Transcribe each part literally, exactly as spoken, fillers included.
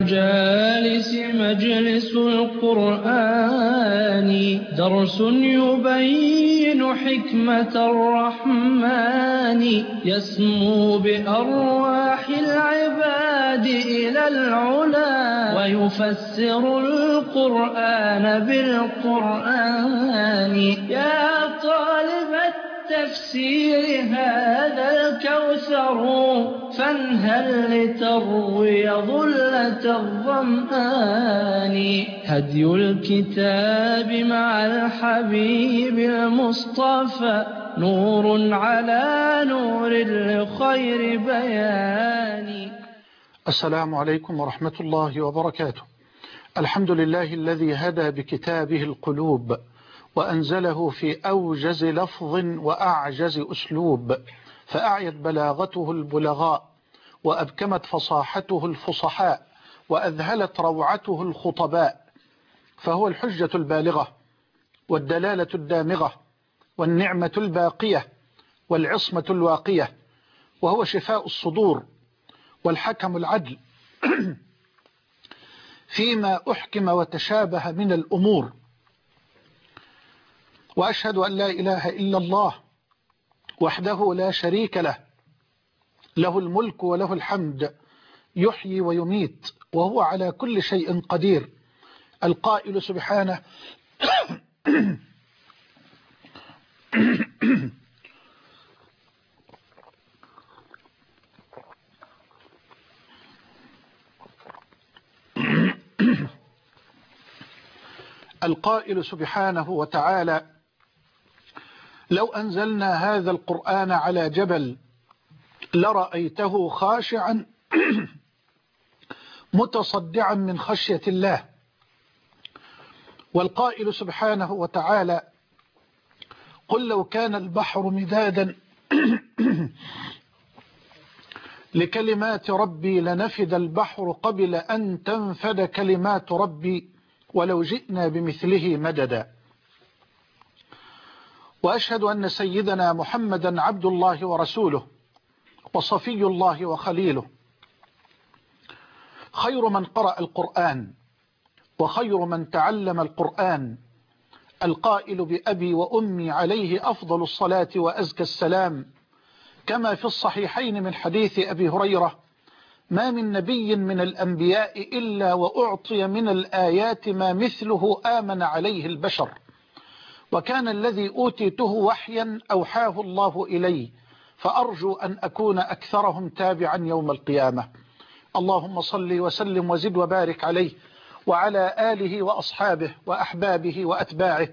جالس مجلس القرآن درس يبين حكمة الرحمن يسمو بأرواح العباد إلى العلا ويفسر القرآن بالقرآن يا طالب التفسير هذا الكوثر فانهل لتروي ظلة الظمآن هدي الكتاب مع الحبيب المصطفى نور على نور لخير بيان. السلام عليكم ورحمة الله وبركاته. الحمد لله الذي هدى بكتابه القلوب وأنزله في أوجز لفظ وأعجز أسلوب، فأعيت بلاغته البلغاء وأبكمت فصاحته الفصحاء وأذهلت روعته الخطباء، فهو الحجة البالغة والدلالة الدامغة والنعمة الباقية والعصمة الواقية، وهو شفاء الصدور والحكم العدل فيما أحكم وتشابه من الأمور. وأشهد أن لا إله إلا الله وحده لا شريك له، له الملك وله الحمد، يحيي ويميت وهو على كل شيء قدير، القائل سبحانه القائل سبحانه وتعالى: لو أنزلنا هذا القرآن على جبل لرأيته خاشعا متصدعا من خشية الله. والقائل سبحانه وتعالى: قل لو كان البحر مدادا لكلمات ربي لنفد البحر قبل أن تنفد كلمات ربي ولو جئنا بمثله مددا. وأشهد أن سيدنا محمدا عبد الله ورسوله وصفي الله وخليله، خير من قرأ القرآن وخير من تعلم القرآن، القائل بأبي وأمي عليه أفضل الصلاة وأزكى السلام، كما في الصحيحين من حديث أبي هريرة: ما من نبي من الأنبياء إلا وأعطي من الآيات ما مثله آمن عليه البشر، وكان الذي أوتيته وحيا أوحاه الله إلي، فأرجو أن أكون أكثرهم تابعا يوم القيامة. اللهم صل وسلم وزد وبارك عليه وعلى آله وأصحابه وأحبابه وأتباعه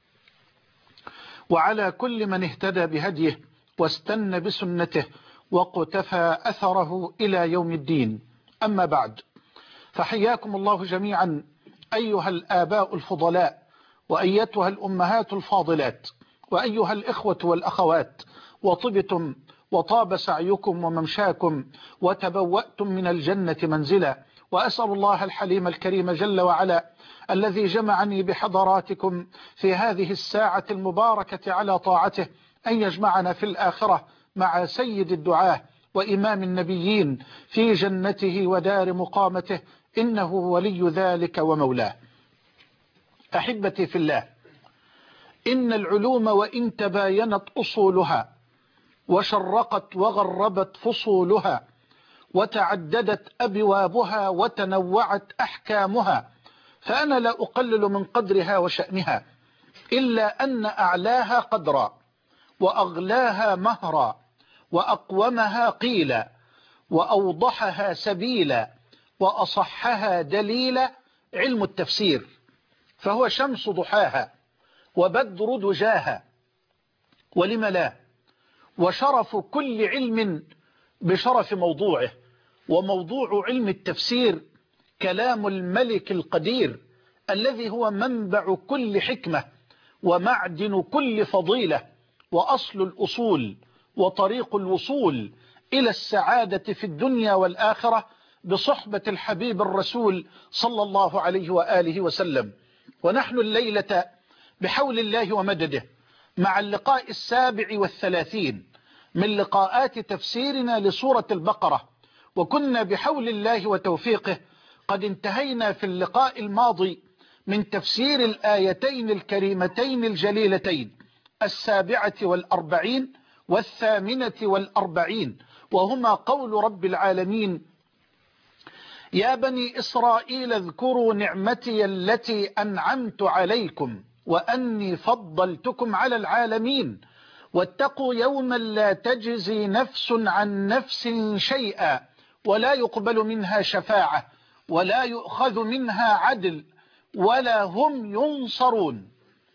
وعلى كل من اهتدى بهديه واستنى بسنته وقتفى أثره إلى يوم الدين. أما بعد، فحياكم الله جميعا أيها الآباء الفضلاء وأيتها الأمهات الفاضلات وأيها الإخوة والأخوات، وطبتم وطاب سعيكم وممشاكم وتبوأتم من الجنة منزلا. وأسأل الله الحليم الكريم جل وعلا الذي جمعني بحضراتكم في هذه الساعة المباركة على طاعته أن يجمعنا في الآخرة مع سيد الدعاة وإمام النبيين في جنته ودار مقامته، إنه ولي ذلك ومولاه. أحبتي في الله، إن العلوم وإن تباينت أصولها وشرقت وغربت فصولها وتعددت أبوابها وتنوعت أحكامها، فأنا لا أقلل من قدرها وشأنها، إلا أن أعلاها قدرا وأغلاها مهرا وأقومها قيلا وأوضحها سبيلا وأصحها دليلا علم التفسير، فهو شمس ضحاها وبدر دجاها، ولم لا، وشرف كل علم بشرف موضوعه، وموضوع علم التفسير كلام الملك القدير الذي هو منبع كل حكمة ومعدن كل فضيلة وأصل الأصول وطريق الوصول إلى السعادة في الدنيا والآخرة بصحبة الحبيب الرسول صلى الله عليه وآله وسلم. ونحن الليلة بحول الله ومدده مع اللقاء السابع والثلاثين من لقاءات تفسيرنا لسورة البقرة، وكنا بحول الله وتوفيقه قد انتهينا في اللقاء الماضي من تفسير الآيتين الكريمتين الجليلتين السابعة والأربعين والثامنة والأربعين، وهما قول رب العالمين: يا بني إسرائيل اذكروا نعمتي التي أنعمت عليكم وأني فضلتكم على العالمين واتقوا يوما لا تجزي نفس عن نفس شيئا ولا يقبل منها شفاعة ولا يؤخذ منها عدل ولا هم ينصرون.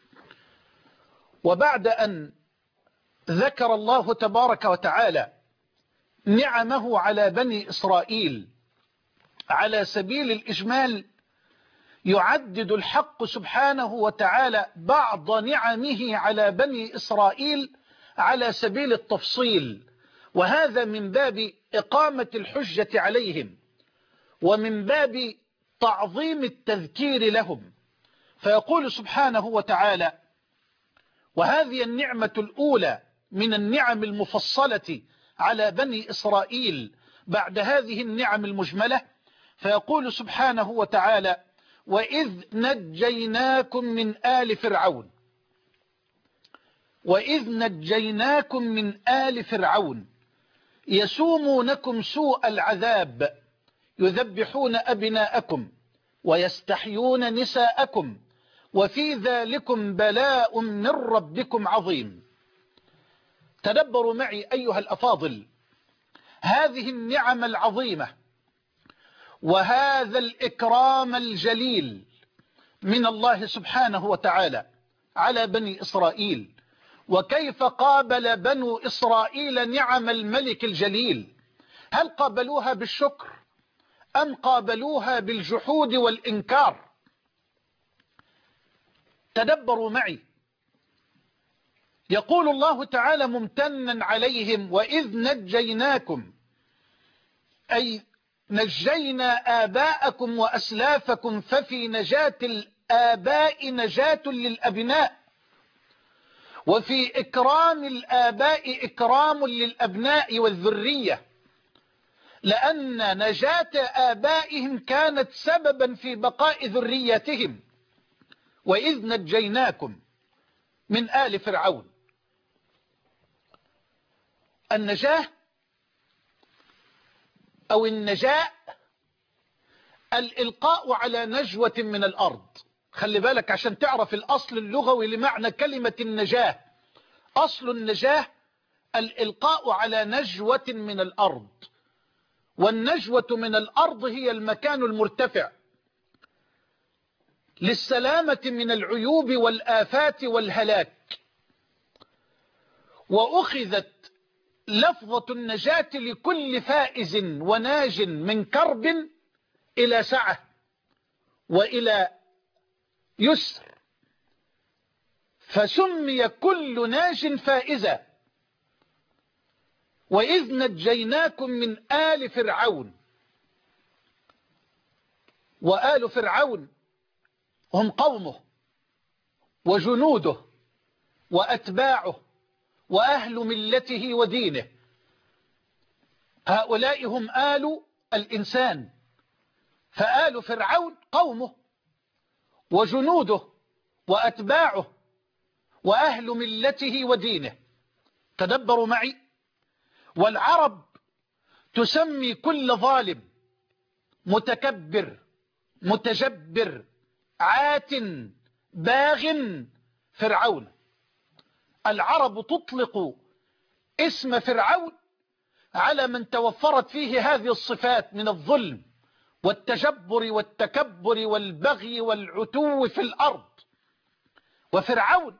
وبعد أن ذكر الله تبارك وتعالى نعمه على بني إسرائيل على سبيل الإجمال، يعدد الحق سبحانه وتعالى بعض نعمه على بني إسرائيل على سبيل التفصيل، وهذا من باب إقامة الحجة عليهم ومن باب تعظيم التذكير لهم. فيقول سبحانه وتعالى: وهذه النعمة الأولى من النعم المفصلة على بني إسرائيل بعد هذه النعم المجملة. فيقول سبحانه وتعالى: وإذ نجيناكم من آل فرعون وإذ نجيناكم من آل فرعون يسومونكم سوء العذاب يذبحون أبناءكم ويستحيون نساءكم وفي ذلكم بلاء من ربكم عظيم. تدبروا معي أيها الأفاضل هذه النعم العظيمة وهذا الإكرام الجليل من الله سبحانه وتعالى على بني إسرائيل، وكيف قابل بنو إسرائيل نعم الملك الجليل. هل قابلوها بالشكر أم قابلوها بالجحود والإنكار؟ تدبروا معي. يقول الله تعالى ممتنا عليهم: وإذ نجيناكم، أي نجينا آباءكم وأسلافكم، ففي نجاة الآباء نجاة للأبناء، وفي إكرام الآباء إكرام للأبناء والذرية، لأن نجاة آبائهم كانت سببا في بقاء ذريتهم. وإذ نجيناكم من آل فرعون. النجاة أو النجاء الإلقاء على نجوة من الأرض. خلي بالك عشان تعرف الأصل اللغوي لمعنى كلمة النجاة. أصل النجاة الإلقاء على نجوة من الأرض، والنجوة من الأرض هي المكان المرتفع للسلامة من العيوب والآفات والهلاك. وأخذت لفظة النجاة لكل فائز وناج من كرب إلى سعة وإلى يسر، فسمي كل ناج فائزا. وإذ نجيناكم من آل فرعون. وآل فرعون هم قومه وجنوده وأتباعه وأهل ملته ودينه. هؤلاء هم آل الإنسان، فآل فرعون قومه وجنوده وأتباعه وأهل ملته ودينه. تدبروا معي. والعرب تسمي كل ظالم متكبر متجبر عات باغ فرعون. العرب تطلق اسم فرعون على من توفرت فيه هذه الصفات من الظلم والتجبر والتكبر والبغي والعتو في الأرض. وفرعون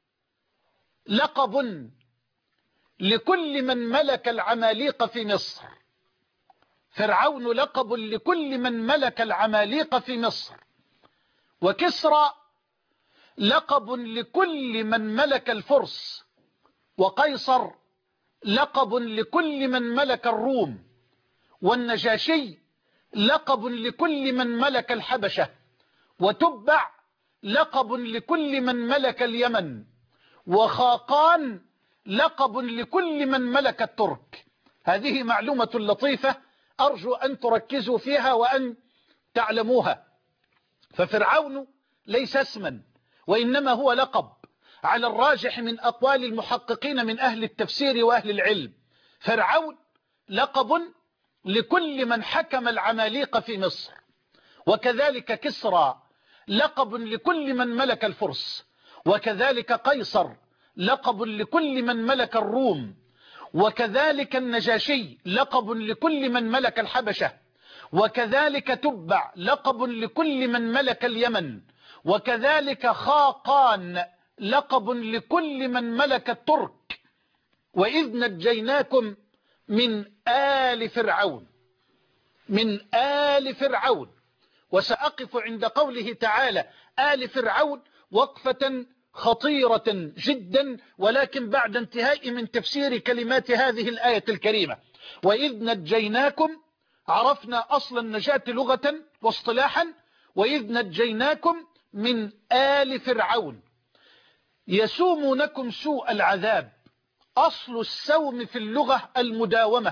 لقب لكل من ملك العماليق في مصر. فرعون لقب لكل من ملك العماليق في مصر. وكسرى لقب لكل من ملك الفرس. وقيصر لقب لكل من ملك الروم. والنجاشي لقب لكل من ملك الحبشة. وتبع لقب لكل من ملك اليمن. وخاقان لقب لكل من ملك الترك. هذه معلومة لطيفة أرجو أن تركزوا فيها وأن تعلموها. ففرعون ليس اسما وإنما هو لقب على الراجح من أقوال المحققين من أهل التفسير وأهل العلم. فرعون لقب لكل من حكم العماليق في مصر، وكذلك كسرى لقب لكل من ملك الفرس، وكذلك قيصر لقب لكل من ملك الروم، وكذلك النجاشي لقب لكل من ملك الحبشة، وكذلك تبع لقب لكل من ملك اليمن، وكذلك خاقان لقب لكل من ملك الترك. وإذ نجيناكم من آل فرعون، من آل فرعون. وسأقف عند قوله تعالى آل فرعون وقفة خطيرة جدا، ولكن بعد انتهاء من تفسير كلمات هذه الآية الكريمة. وإذ نجيناكم، عرفنا أصل النجاة لغة واصطلاحا. وإذ نجيناكم من آل فرعون يسومونكم سوء العذاب. أصل السوم في اللغة المداومة،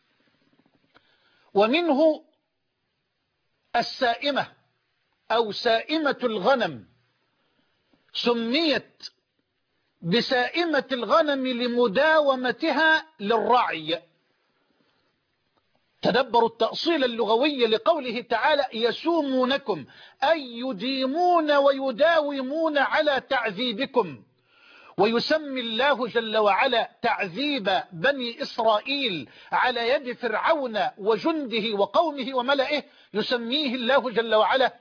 ومنه السائمة أو سائمة الغنم، سميت بسائمة الغنم لمداومتها للرعي. تدبروا التأصيل اللغوي لقوله تعالى يسومونكم، أي يديمون ويداومون على تعذيبكم. ويسمي الله جل وعلا تعذيب بني إسرائيل على يد فرعون وجنده وقومه وملئه، يسميه الله جل وعلا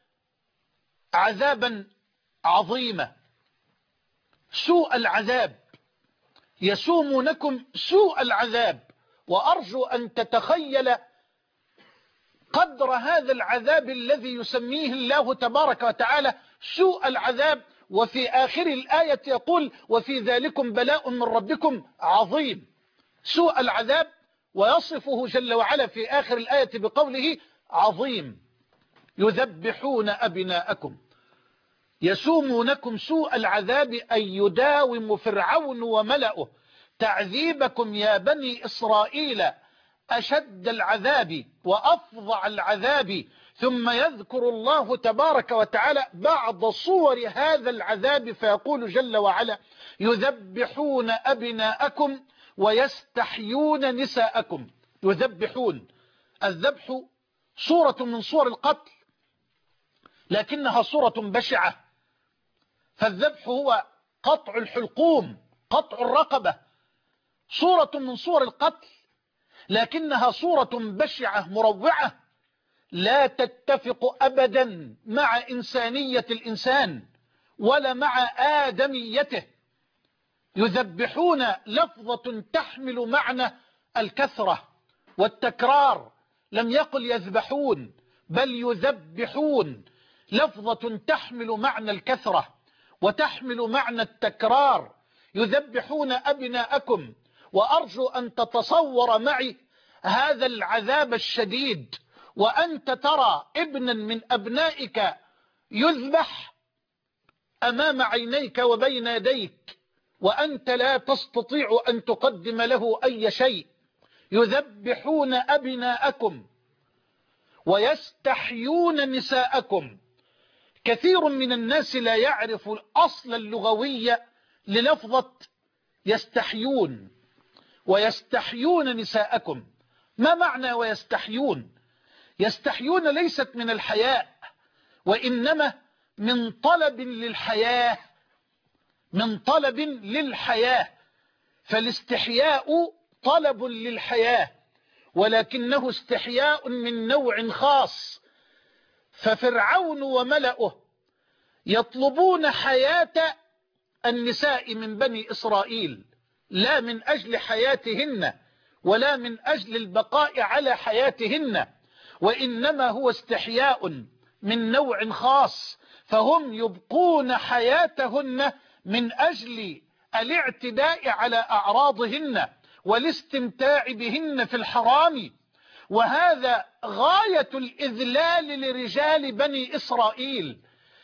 عذابا عظيما، سوء العذاب. يسومونكم سوء العذاب. وأرجو أن تتخيل قدر هذا العذاب الذي يسميه الله تبارك وتعالى سوء العذاب. وفي آخر الآية يقول وفي ذلكم بلاء من ربكم عظيم. سوء العذاب، ويصفه جل وعلا في آخر الآية بقوله عظيم. يذبحون أبناءكم، يسومونكم سوء العذاب، أي يداوم فرعون وملأه تعذيبكم يا بني إسرائيل أشد العذاب وأفظع العذاب. ثم يذكر الله تبارك وتعالى بعض صور هذا العذاب فيقول جل وعلا يذبحون أبناءكم ويستحيون نساءكم. يذبحون، الذبح صورة من صور القتل، لكنها صورة بشعة. فالذبح هو قطع الحلقوم، قطع الرقبة، صورة من صور القتل، لكنها صورة بشعة مروعة لا تتفق أبدا مع إنسانية الإنسان ولا مع آدميته. يذبحون لفظة تحمل معنى الكثرة والتكرار، لم يقل يذبحون بل يذبحون، لفظة تحمل معنى الكثرة وتحمل معنى التكرار. يذبحون أبناءكم. وأرجو أن تتصور معي هذا العذاب الشديد، وأنت ترى ابنا من أبنائك يذبح أمام عينيك وبين يديك، وأنت لا تستطيع أن تقدم له أي شيء. يذبحون أبناءكم ويستحيون نساءكم. كثير من الناس لا يعرف الأصل اللغوي للفظة يستحيون. ويستحيون نساءكم، ما معنى ويستحيون؟ يستحيون ليست من الحياء، وإنما من طلب للحياة، من طلب للحياة. فالاستحياء طلب للحياة، ولكنه استحياء من نوع خاص. ففرعون وملأه يطلبون حياة النساء من بني إسرائيل، لا من أجل حياتهن ولا من أجل البقاء على حياتهن، وإنما هو استحياء من نوع خاص. فهم يبقون حياتهن من أجل الاعتداء على أعراضهن والاستمتاع بهن في الحرام. وهذا غاية الإذلال لرجال بني إسرائيل.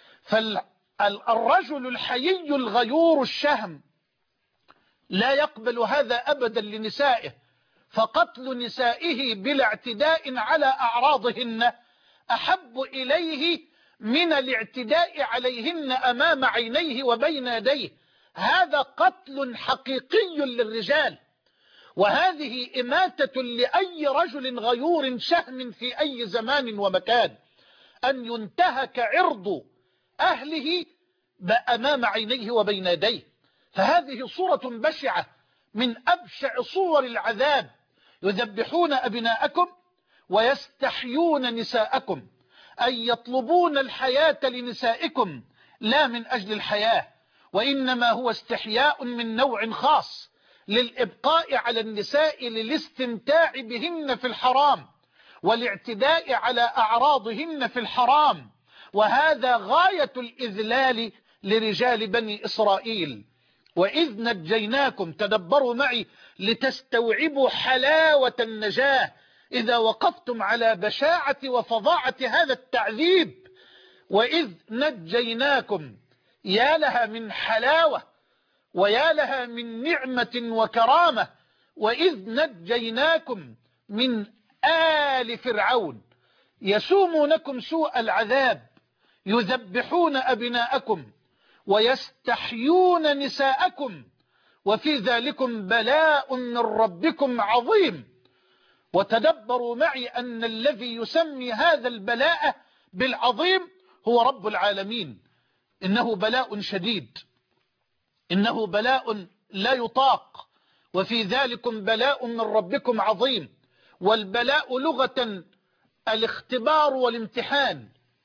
فالرجل الحيي الغيور الشهم لا يقبل هذا أبدا لنسائه، فقتل نسائه بلا اعتداء على أعراضهن أحب إليه من الاعتداء عليهن أمام عينيه وبين يديه. هذا قتل حقيقي للرجال، وهذه إماتة لأي رجل غيور شهم في أي زمان ومكان، أن ينتهك عرض أهله أمام عينيه وبين يديه. فهذه صورة بشعة من أبشع صور العذاب. يذبحون أبناءكم ويستحيون نساءكم، أي يطلبون الحياة لنسائكم لا من أجل الحياة، وإنما هو استحياء من نوع خاص للإبقاء على النساء للاستمتاع بهن في الحرام والاعتداء على أعراضهن في الحرام. وهذا غاية الإذلال لرجال بني إسرائيل. وإذ نجيناكم، تدبروا معي لتستوعبوا حلاوة النجاة إذا وقفتم على بشاعة وفظاعة هذا التعذيب. وإذ نجيناكم، يا لها من حلاوة ويا لها من نعمة وكرامة. وإذ نجيناكم من آل فرعون يسومونكم سوء العذاب، يذبحون أبناءكم ويستحيون نساءكم، وفي ذلكم بلاء من ربكم عظيم. وتدبروا معي أن الذي يسمي هذا البلاء بالعظيم هو رب العالمين. إنه بلاء شديد، إنه بلاء لا يطاق، وفي ذلكم بلاء من ربكم عظيم. والبلاء لغة الاختبار والامتحان،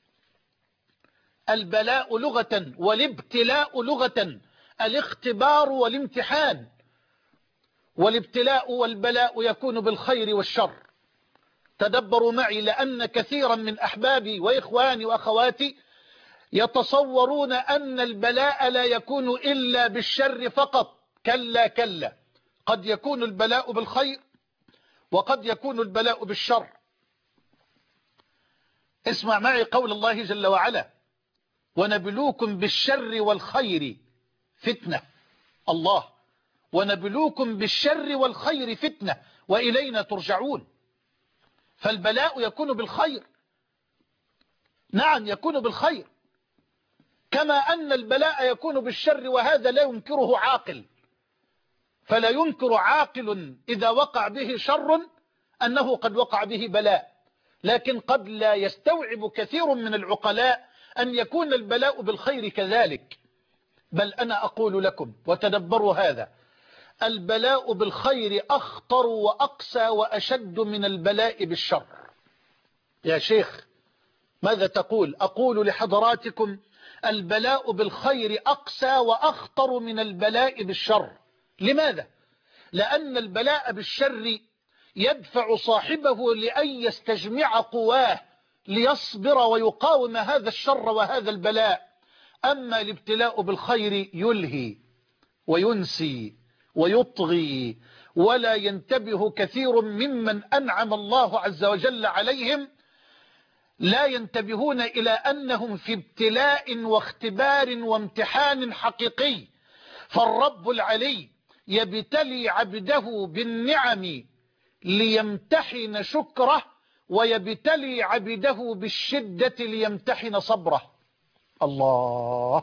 البلاء لغة والابتلاء لغة الاختبار والامتحان. والابتلاء والبلاء يكون بالخير والشر. تدبروا معي، لأن كثيرا من أحبابي وإخواني وأخواتي يتصورون أن البلاء لا يكون إلا بالشر فقط. كلا كلا، قد يكون البلاء بالخير وقد يكون البلاء بالشر. اسمع معي قول الله جل وعلا: ونبلوكم بالشر والخير فتنة. الله، ونبلوكم بالشر والخير فتنة وإلينا ترجعون. فالبلاء يكون بالخير، نعم يكون بالخير، كما أن البلاء يكون بالشر، وهذا لا ينكره عاقل. فلا ينكر عاقل إذا وقع به شر أنه قد وقع به بلاء، لكن قد لا يستوعب كثير من العقلاء أن يكون البلاء بالخير كذلك. بل أنا أقول لكم وتدبروا هذا: البلاء بالخير أخطر وأقسى وأشد من البلاء بالشر. يا شيخ ماذا تقول؟ أقول لحضراتكم: البلاء بالخير أقسى وأخطر من البلاء بالشر. لماذا؟ لأن البلاء بالشر يدفع صاحبه لأن يستجمع قواه ليصبر ويقاوم هذا الشر وهذا البلاء. أما الابتلاء بالخير يلهي وينسي ويطغي، ولا ينتبه كثير ممن أنعم الله عز وجل عليهم، لا ينتبهون إلى أنهم في ابتلاء واختبار وامتحان حقيقي. فالرب العلي يبتلي عبده بالنعم ليمتحن شكره، ويبتلي عبده بالشدة ليمتحن صبره. الله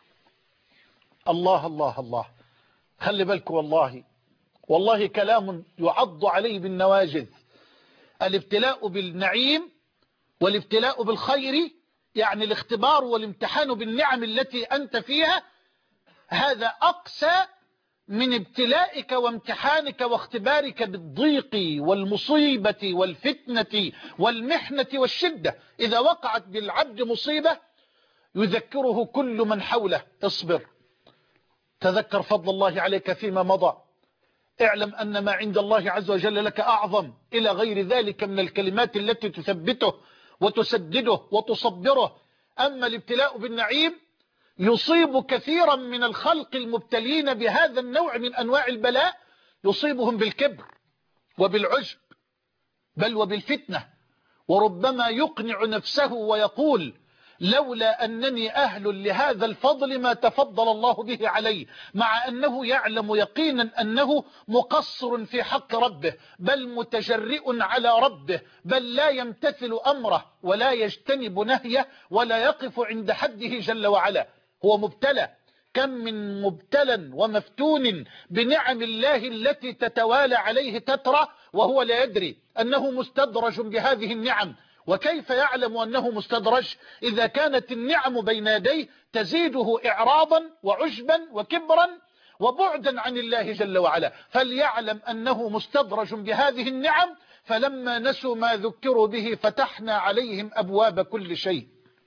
الله الله الله. خلي بالك، والله والله كلام يعض عليه بالنواجذ. الابتلاء بالنعيم والابتلاء بالخير، يعني الاختبار والامتحان بالنعم التي أنت فيها، هذا أقسى من ابتلائك وامتحانك واختبارك بالضيق والمصيبة والفتنة والمحنة والشدة. إذا وقعت بالعبد مصيبة يذكره كل من حوله: اصبر، تذكر فضل الله عليك فيما مضى، اعلم أن ما عند الله عز وجل لك أعظم، إلى غير ذلك من الكلمات التي تثبته وتسدده وتصبره. أما الابتلاء بالنعيم يصيب كثيرا من الخلق المبتلين بهذا النوع من أنواع البلاء، يصيبهم بالكبر وبالعجب بل وبالفتنة، وربما يقنع نفسه ويقول: لولا أنني أهل لهذا الفضل ما تفضل الله به علي، مع أنه يعلم يقينا أنه مقصر في حق ربه، بل متجرئ على ربه، بل لا يمتثل أمره ولا يجتنب نهيه ولا يقف عند حده جل وعلا. هو مبتلى، كم من مبتلى ومفتون بنعم الله التي تتوالى عليه تترى وهو لا يدري أنه مستدرج بهذه النعم. وكيف يعلم أنه مستدرج إذا كانت النعم بين يديه تزيده إعراضا وعجبا وكبرا وبعدا عن الله جل وعلا؟ فليعلم أنه مستدرج بهذه النعم. فلما نسوا ما ذكروا به فتحنا عليهم أبواب كل شيء،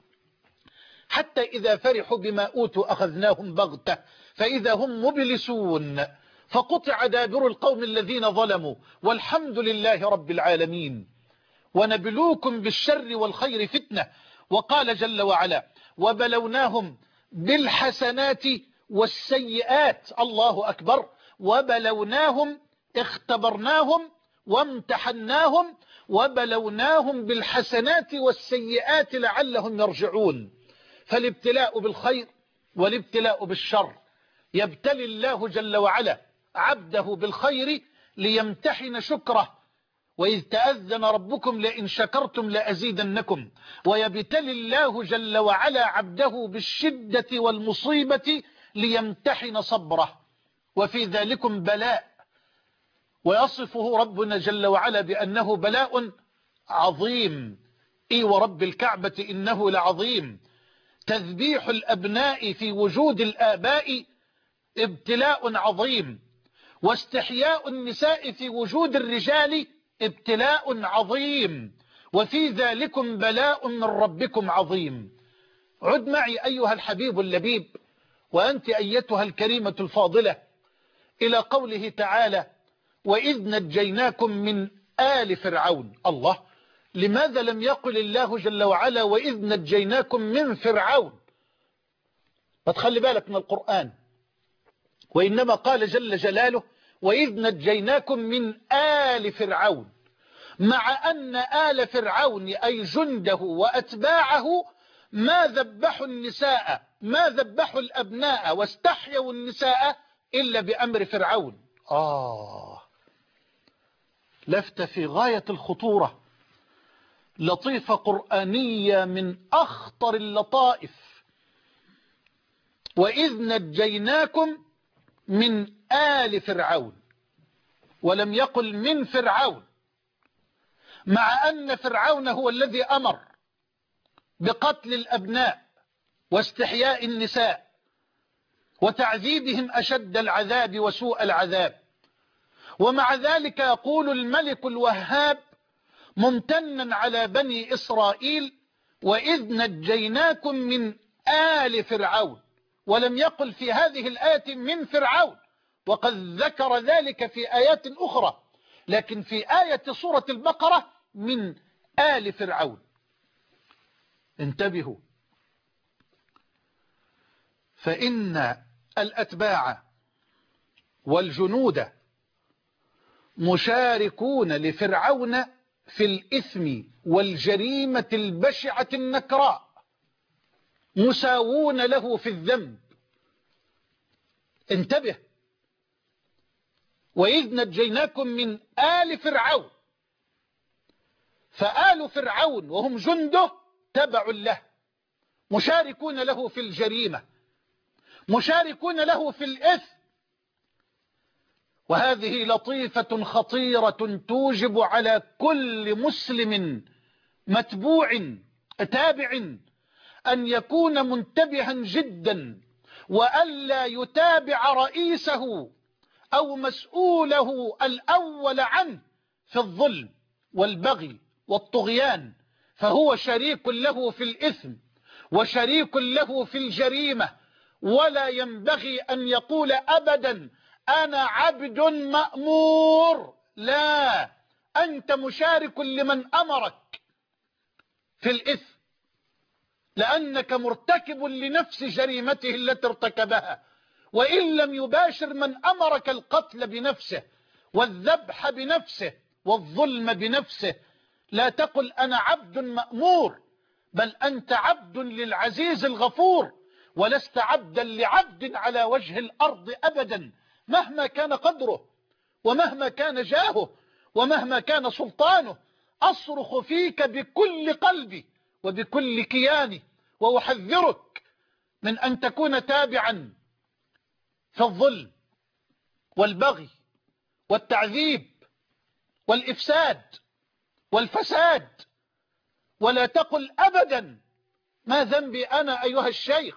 حتى إذا فرحوا بما أوتوا أخذناهم بغتة فإذا هم مبلسون، فقطع دابر القوم الذين ظلموا والحمد لله رب العالمين. ونبلوكم بالشر والخير فتنة. وقال جل وعلا: وبلوناهم بالحسنات والسيئات. الله أكبر. وبلوناهم، اختبرناهم وامتحناهم، وبلوناهم بالحسنات والسيئات لعلهم يرجعون. فالابتلاء بالخير والابتلاء بالشر. يبتلي الله جل وعلا عبده بالخير ليمتحن شكره، وإذ تأذن ربكم لئن شكرتم لأزيدنكم. ويبتلي الله جل وعلا عبده بالشدة والمصيبة ليمتحن صبره، وفي ذلكم بلاء. ويصفه ربنا جل وعلا بأنه بلاء عظيم. إي ورب الكعبة إنه لعظيم. تذبيح الأبناء في وجود الآباء ابتلاء عظيم، واستحياء النساء في وجود الرجال ابتلاء عظيم، وفي ذلكم بلاء من ربكم عظيم. عد معي أيها الحبيب اللبيب، وأنت أيتها الكريمة الفاضلة، إلى قوله تعالى: وإذ نجيناكم من آل فرعون. الله، لماذا لم يقل الله جل وعلا وإذ نجيناكم من فرعون؟ فتخلي بالك من القرآن. وإنما قال جل جلاله: وإذ نجيناكم من آل فرعون، مع أن آل فرعون أي جنده وأتباعه ما ذبحوا النساء، ما ذبحوا الأبناء واستحيوا النساء إلا بأمر فرعون. آه، لفتة في غاية الخطورة، لطيفة قرآنية من أخطر اللطائف. وإذ نجيناكم من آل فرعون، ولم يقل من فرعون، مع أن فرعون هو الذي أمر بقتل الأبناء واستحياء النساء وتعذيبهم أشد العذاب وسوء العذاب. ومع ذلك يقول الملك الوهاب ممتنا على بني إسرائيل: وإذ نجيناكم من آل فرعون، ولم يقل في هذه الآية من فرعون، وقد ذكر ذلك في آيات أخرى، لكن في آية سورة البقرة من آل فرعون. انتبهوا، فإن الأتباع والجنود مشاركون لفرعون في الإثم والجريمة البشعة النكراء، مساوون له في الذنب. انتبه، وإذ نجيناكم من آل فرعون، فآل فرعون وهم جنده تبع له، مشاركون له في الجريمة، مشاركون له في الإثم. وهذه لطيفة خطيرة توجب على كل مسلم متبوع تابع أن يكون منتبها جدا، وألا يتابع رئيسه أو مسؤوله الأول عنه في الظلم والبغي والطغيان، فهو شريك له في الإثم وشريك له في الجريمة. ولا ينبغي أن يقول أبدا أنا عبد مأمور، لا، أنت مشارك لمن أمرك في الإثم، لأنك مرتكب لنفس جريمته التي ارتكبها، وإن لم يباشر من أمرك القتل بنفسه والذبح بنفسه والظلم بنفسه. لا تقل أنا عبد مأمور، بل أنت عبد للعزيز الغفور، ولست عبدا لعبد على وجه الأرض أبدا، مهما كان قدره ومهما كان جاهه ومهما كان سلطانه. أصرخ فيك بكل قلبي وبكل كياني، وأحذرك من أن تكون تابعا في الظلم والبغي والتعذيب والإفساد والفساد. ولا تقل أبدا ما ذنبي أنا أيها الشيخ،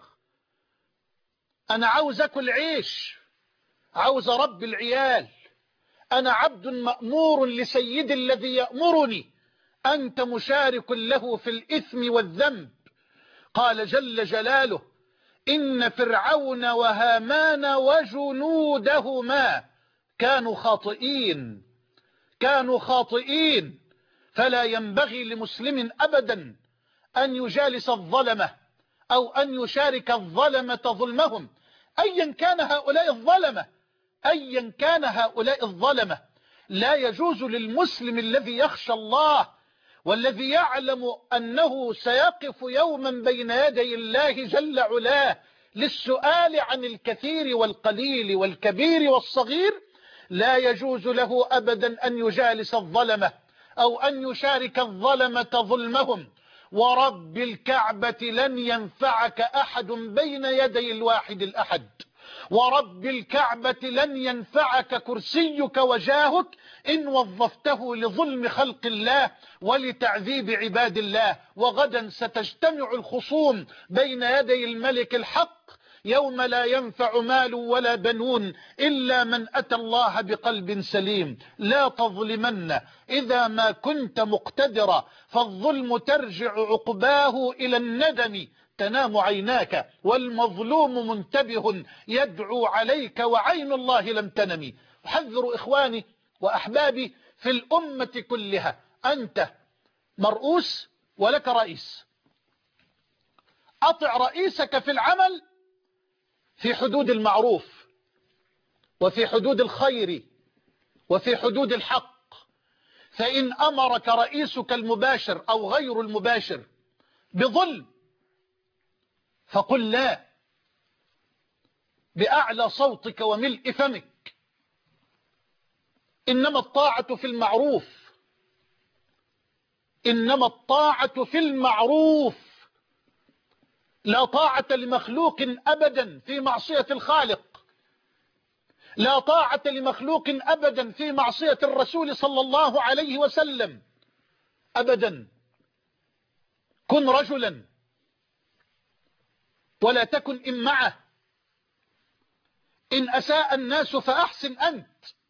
أنا عاوز أكل عيش، عاوز أربي العيال، أنا عبد مأمور لسيدي الذي يأمرني. أنت مشارك له في الإثم والذنب. قال جل جلاله: إن فرعون وهامان وجنودهما كانوا خاطئين كانوا خاطئين فلا ينبغي لمسلم أبدا أن يجالس الظلمة أو أن يشارك الظلمة ظلمهم، أيا كان هؤلاء الظلمة أيا كان هؤلاء الظلمة. لا يجوز للمسلم الذي يخشى الله والذي يعلم أنه سيقف يوما بين يدي الله جل علاه للسؤال عن الكثير والقليل والكبير والصغير، لا يجوز له أبدا أن يجالس الظلمة أو أن يشارك الظلمة ظلمهم. ورب الكعبة لن ينفعك أحد بين يدي الواحد الأحد، ورب الكعبة لن ينفعك كرسيك وجاهك إن وظفته لظلم خلق الله ولتعذيب عباد الله. وغدا ستجتمع الخصوم بين يدي الملك الحق يوم لا ينفع مال ولا بنون إلا من أتى الله بقلب سليم. لا تظلمن إذا ما كنت مقتدرا، فالظلم ترجع عقباه إلى الندم. تنام عيناك والمظلوم منتبه يدعو عليك وعين الله لم تنم. أحذر إخواني وأحبابي في الأمة كلها، أنت مرؤوس ولك رئيس، أطع رئيسك في العمل في حدود المعروف وفي حدود الخير وفي حدود الحق. فإن أمرك رئيسك المباشر أو غير المباشر بظلم فقل لا بأعلى صوتك وملء فمك. إنما الطاعة في المعروف إنما الطاعة في المعروف لا طاعة لمخلوق أبدا في معصية الخالق، لا طاعة لمخلوق أبدا في معصية الرسول صلى الله عليه وسلم أبدا. كن رجلا ولا تكن إمعة. إن أساء الناس فأحسن أنت،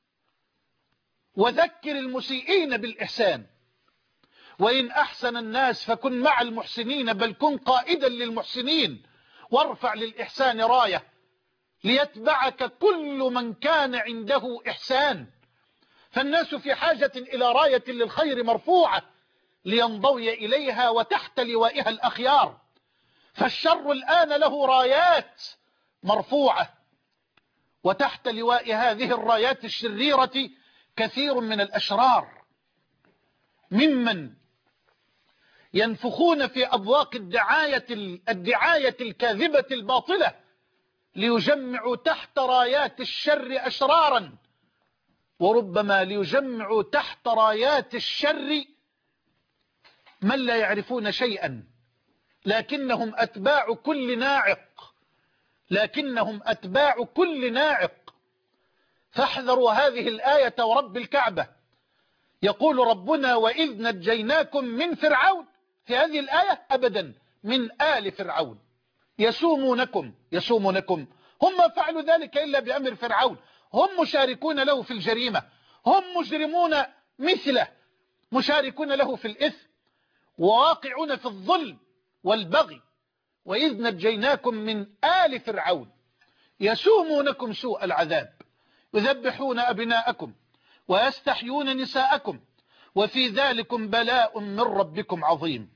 وذكر المسيئين بالإحسان. وإن أحسن الناس فكن مع المحسنين، بل كن قائدا للمحسنين، وارفع للإحسان راية ليتبعك كل من كان عنده إحسان. فالناس في حاجة إلى راية للخير مرفوعة لينضوي إليها وتحت لوائها الأخيار. فالشر الآن له رايات مرفوعة، وتحت لواء هذه الرايات الشريرة كثير من الأشرار ممن ينفخون في أبواق الدعاية الدعاية الكاذبة الباطلة ليجمعوا تحت رايات الشر أشرارا، وربما ليجمعوا تحت رايات الشر من لا يعرفون شيئا، لكنهم أتباع كل ناعق لكنهم أتباع كل ناعق. فاحذروا هذه الآية ورب الكعبة. يقول ربنا: وإذ نجيناكم من فرعون. في هذه الآية أبدا من آل فرعون يسومونكم يسومونكم هم ما فعلوا ذلك إلا بأمر فرعون، هم مشاركون له في الجريمة، هم مجرمون مثله، مشاركون له في الإثم وواقعون في الظلم والبغي. وإذ نجيناكم من آل فرعون يسومونكم سوء العذاب يذبحون أبناءكم ويستحيون نساءكم وفي ذلكم بلاء من ربكم عظيم.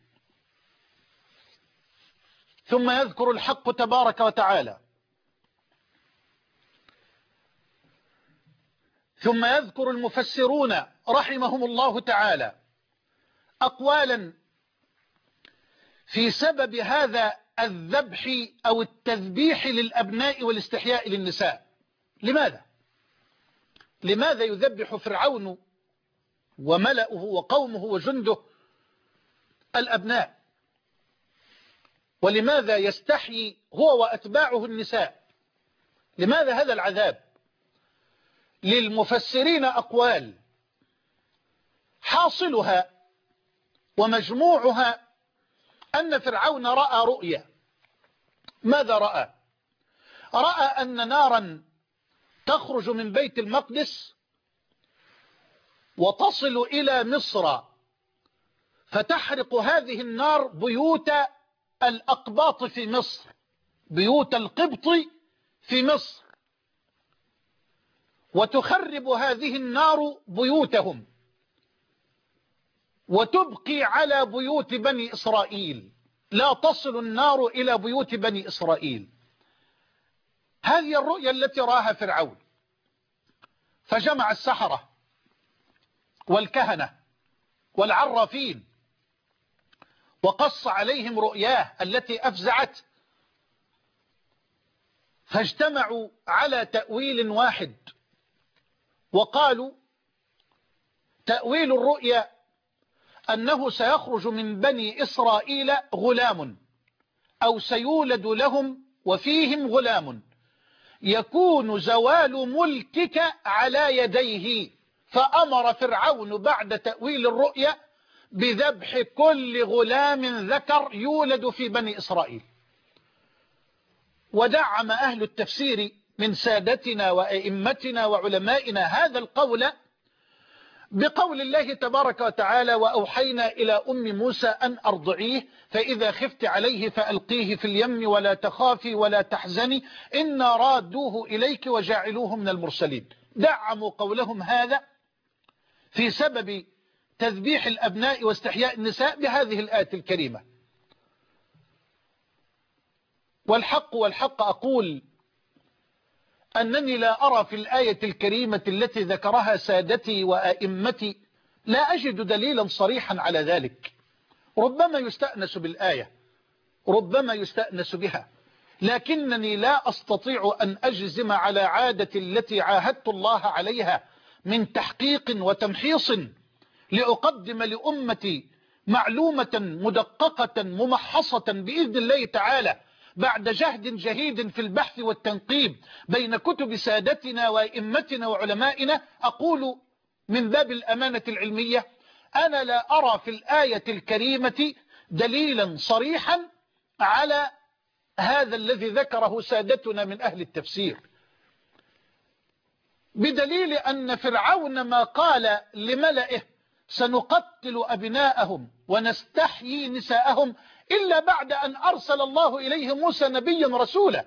ثم يذكر الحق تبارك وتعالى ثم يذكر المفسرون رحمهم الله تعالى أقوالا في سبب هذا الذبح أو التذبيح للأبناء والاستحياء للنساء. لماذا؟ لماذا يذبح فرعون وملأه وقومه وجنده الأبناء؟ ولماذا يستحيي هو وأتباعه النساء؟ لماذا هذا العذاب؟ للمفسرين أقوال، حاصلها ومجموعها أن فرعون رأى رؤيا. ماذا رأى؟ رأى أن نارا تخرج من بيت المقدس وتصل إلى مصر، فتحرق هذه النار بيوت الأقباط في مصر، بيوت القبط في مصر، وتخرب هذه النار بيوتهم وتبقي على بيوت بني إسرائيل، لا تصل النار إلى بيوت بني إسرائيل. هذه الرؤيا التي راها فرعون، فجمع السحرة والكهنة والعرافين وقص عليهم رؤياه التي أفزعت، فاجتمعوا على تأويل واحد وقالوا تأويل الرؤيا أنه سيخرج من بني إسرائيل غلام، أو سيولد لهم وفيهم غلام يكون زوال ملكك على يديه. فأمر فرعون بعد تأويل الرؤيا بذبح كل غلام ذكر يولد في بني إسرائيل. ودعم أهل التفسير من سادتنا وأئمتنا وعلمائنا هذا القول بقول الله تبارك وتعالى: وأوحينا إلى أم موسى أن أرضعيه فإذا خفت عليه فألقيه في اليم ولا تخافي ولا تحزني إنا رادوه إليك وجاعلوه من المرسلين. دعموا قولهم هذا في سبب تذبيح الأبناء واستحياء النساء بهذه الآية الكريمة. والحق والحق أقول أنني لا أرى في الآية الكريمة التي ذكرها سادتي وأئمتي، لا أجد دليلا صريحا على ذلك. ربما يستأنس بالآية، ربما يستأنس بها، لكنني لا أستطيع أن أجزم على عادة التي عاهدت الله عليها من تحقيق وتمحيص لأقدم لأمتي معلومة مدققة ممحصة بإذن الله تعالى بعد جهد جهيد في البحث والتنقيب بين كتب سادتنا وأئمتنا وعلمائنا. أقول من باب الأمانة العلمية أنا لا أرى في الآية الكريمة دليلا صريحا على هذا الذي ذكره سادتنا من أهل التفسير، بدليل أن فرعون ما قال لملئه سنقتل أبناءهم ونستحيي نساءهم إلا بعد أن أرسل الله إليه موسى نبيا رسولا.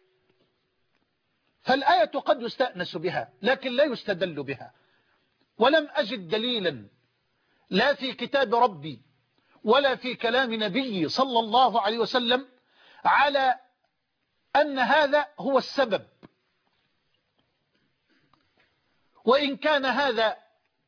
فالآية قد يستأنس بها لكن لا يستدل بها، ولم أجد دليلا لا في كتاب ربي ولا في كلام نبي صلى الله عليه وسلم على أن هذا هو السبب. وإن كان هذا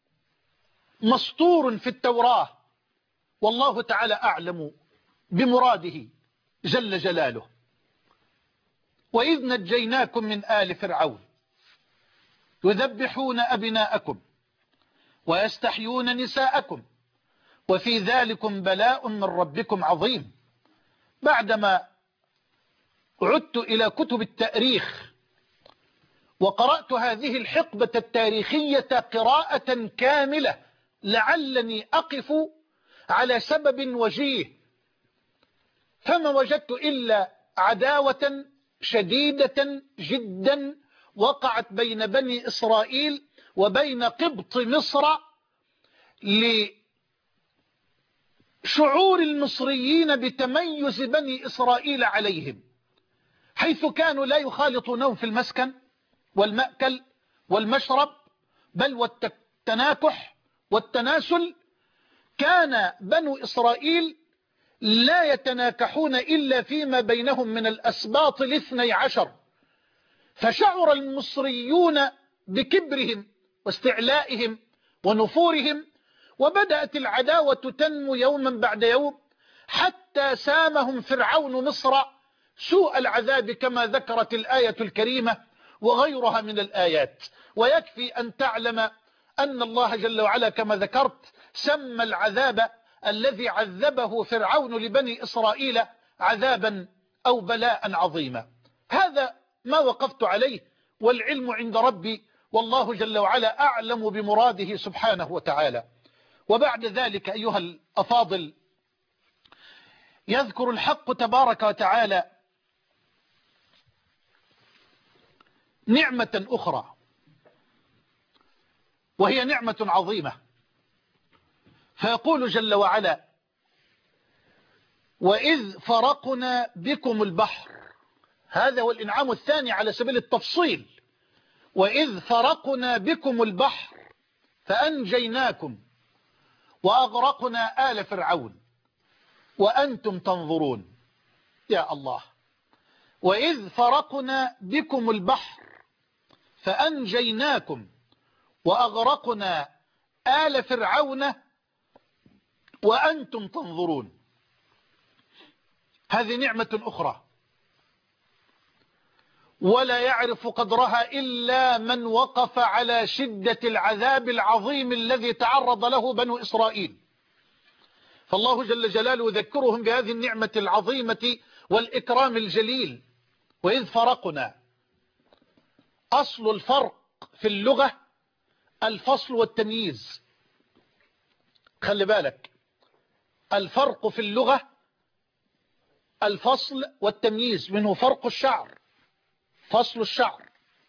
مسطور في التوراة والله تعالى أعلم بمراده جل جلاله. وإذ نجيناكم من آل فرعون يذبحون أبناءكم ويستحيون نساءكم وفي ذلكم بلاء من ربكم عظيم. بعدما عدت إلى كتب التاريخ وقرأت هذه الحقبة التاريخية قراءة كاملة لعلني أقف على سبب وجيه، فما وجدت إلا عداوة شديدة جدا وقعت بين بني إسرائيل وبين قبط مصر لشعور المصريين بتميز بني إسرائيل عليهم، حيث كانوا لا يخالطونهم في المسكن والمأكل والمشرب بل والتناكح والتناسل. كان بنو إسرائيل لا يتناكحون إلا فيما بينهم من الأسباط الاثني عشر، فشعر المصريون بكبرهم واستعلائهم ونفورهم، وبدأت العداوة تنمو يوما بعد يوم حتى حتى سامهم فرعون مصر سوء العذاب كما ذكرت الآية الكريمة وغيرها من الآيات. ويكفي أن تعلم أن الله جل وعلا كما ذكرت سمى العذاب الذي عذبه فرعون لبني إسرائيل عذابا أو بلاء عظيما. هذا ما وقفت عليه والعلم عند ربي، والله جل وعلا أعلم بمراده سبحانه وتعالى. وبعد ذلك أيها الأفاضل، يذكر الحق تبارك وتعالى نعمة أخرى، وهي نعمة عظيمة، فيقول جل وعلا: وإذ فرقنا بكم البحر. هذا هو الإنعام الثاني على سبيل التفصيل. وإذ فرقنا بكم البحر فأنجيناكم وأغرقنا آل فرعون وأنتم تنظرون. يا الله، وإذ فرقنا بكم البحر فأنجيناكم وأغرقنا آل فرعون وأنتم تنظرون. هذه نعمة أخرى ولا يعرف قدرها إلا من وقف على شدة العذاب العظيم الذي تعرض له بنو إسرائيل. فالله جل جلاله يذكرهم بهذه النعمة العظيمة والإكرام الجليل. وإذ فرقنا، أصل الفرق في اللغة الفصل والتمييز. خلي بالك، الفرق في اللغة الفصل والتمييز، منه فرق الشعر، فصل الشعر،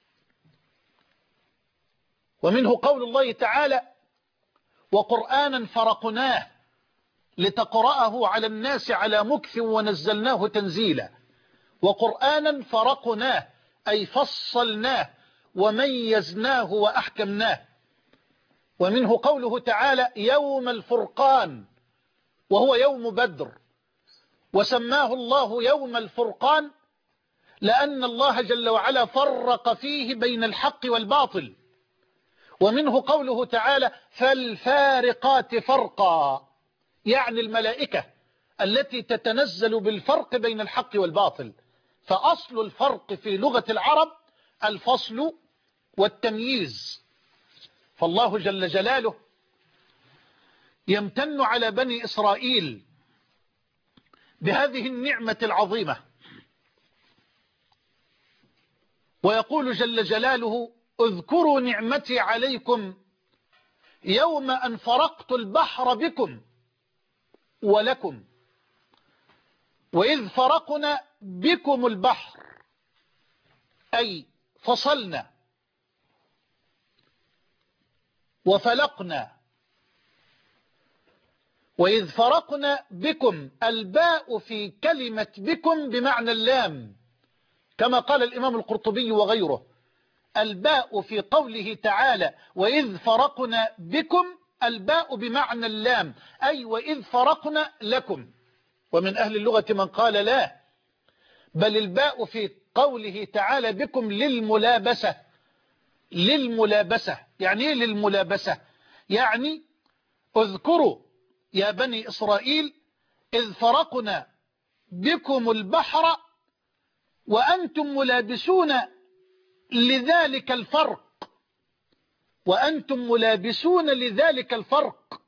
ومنه قول الله تعالى: وقرآنا فرقناه لتقرأه على الناس على مكث ونزلناه تنزيلا. وقرآنا فرقناه أي فصلناه وميزناه وأحكمناه. ومنه قوله تعالى: يوم الفرقان، وهو يوم بدر، وسماه الله يوم الفرقان لأن الله جل وعلا فرق فيه بين الحق والباطل. ومنه قوله تعالى: فالفارقات فرقا، يعني الملائكة التي تتنزل بالفرق بين الحق والباطل. فأصل الفرق في لغة العرب الفصل والتمييز. فالله جل جلاله يمتن على بني إسرائيل بهذه النعمة العظيمة، ويقول جل جلاله: اذكروا نعمتي عليكم يوم أن فرقت البحر بكم ولكم. وإذ فرقنا بكم البحر أي فصلنا وفلقنا. وإذ فرقنا بكم، الباء في كلمة بكم بمعنى اللام، كما قال الإمام القرطبي وغيره. الباء في قوله تعالى: وإذ فرقنا بكم، الباء بمعنى اللام، أي وإذ فرقنا لكم. ومن أهل اللغة من قال لا، بل الباء في قوله تعالى بكم للملابسة. للملابسة يعني ايه للملابسة؟ يعني اذكروا يا بني إسرائيل إذ فرقنا بكم البحر وأنتم ملابسون لذلك الفرق، وأنتم ملابسون لذلك الفرق.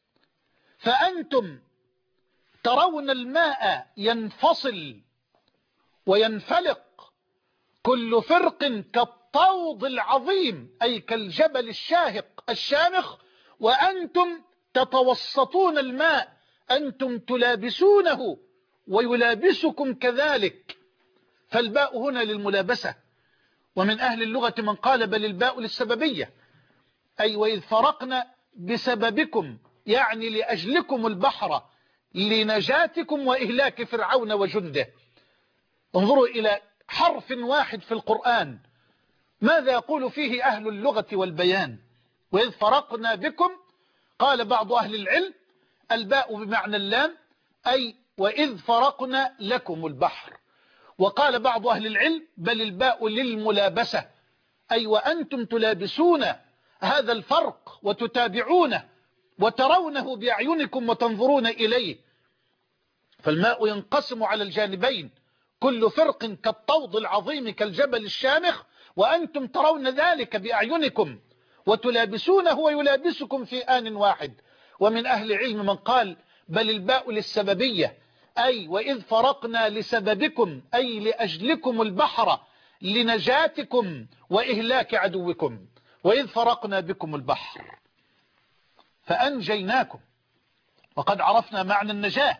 فأنتم ترون الماء ينفصل وينفلق كل فرق كالطود العظيم، أي كالجبل الشاهق الشامخ، وأنتم تتوسطون الماء، أنتم تلابسونه ويلابسكم كذلك. فالباء هنا للملابسة. ومن أهل اللغة من قال بل الباء للسببية، أي وإذ فرقنا بسببكم، يعني لأجلكم البحر لنجاتكم وإهلاك فرعون وجنده. انظروا إلى حرف واحد في القرآن ماذا يقول فيه أهل اللغة والبيان. وإذ فرقنا بكم، قال بعض أهل العلم الباء بمعنى اللام، أي وإذ فرقنا لكم البحر. وقال بعض أهل العلم بل الباء للملابسة، أي وأنتم تلابسون هذا الفرق وتتابعونه وترونه بأعينكم وتنظرون إليه. فالماء ينقسم على الجانبين، كل فرق كالطود العظيم كالجبل الشامخ، وأنتم ترون ذلك بأعينكم وتلابسونه ويلابسكم في آن واحد. ومن أهل العلم من قال بل الباء للسببية، أي وإذ فرقنا لسببكم أي لأجلكم البحر لنجاتكم وإهلاك عدوكم، وإذ فرقنا بكم البحر فأنجيناكم، وقد عرفنا معنى النجاة،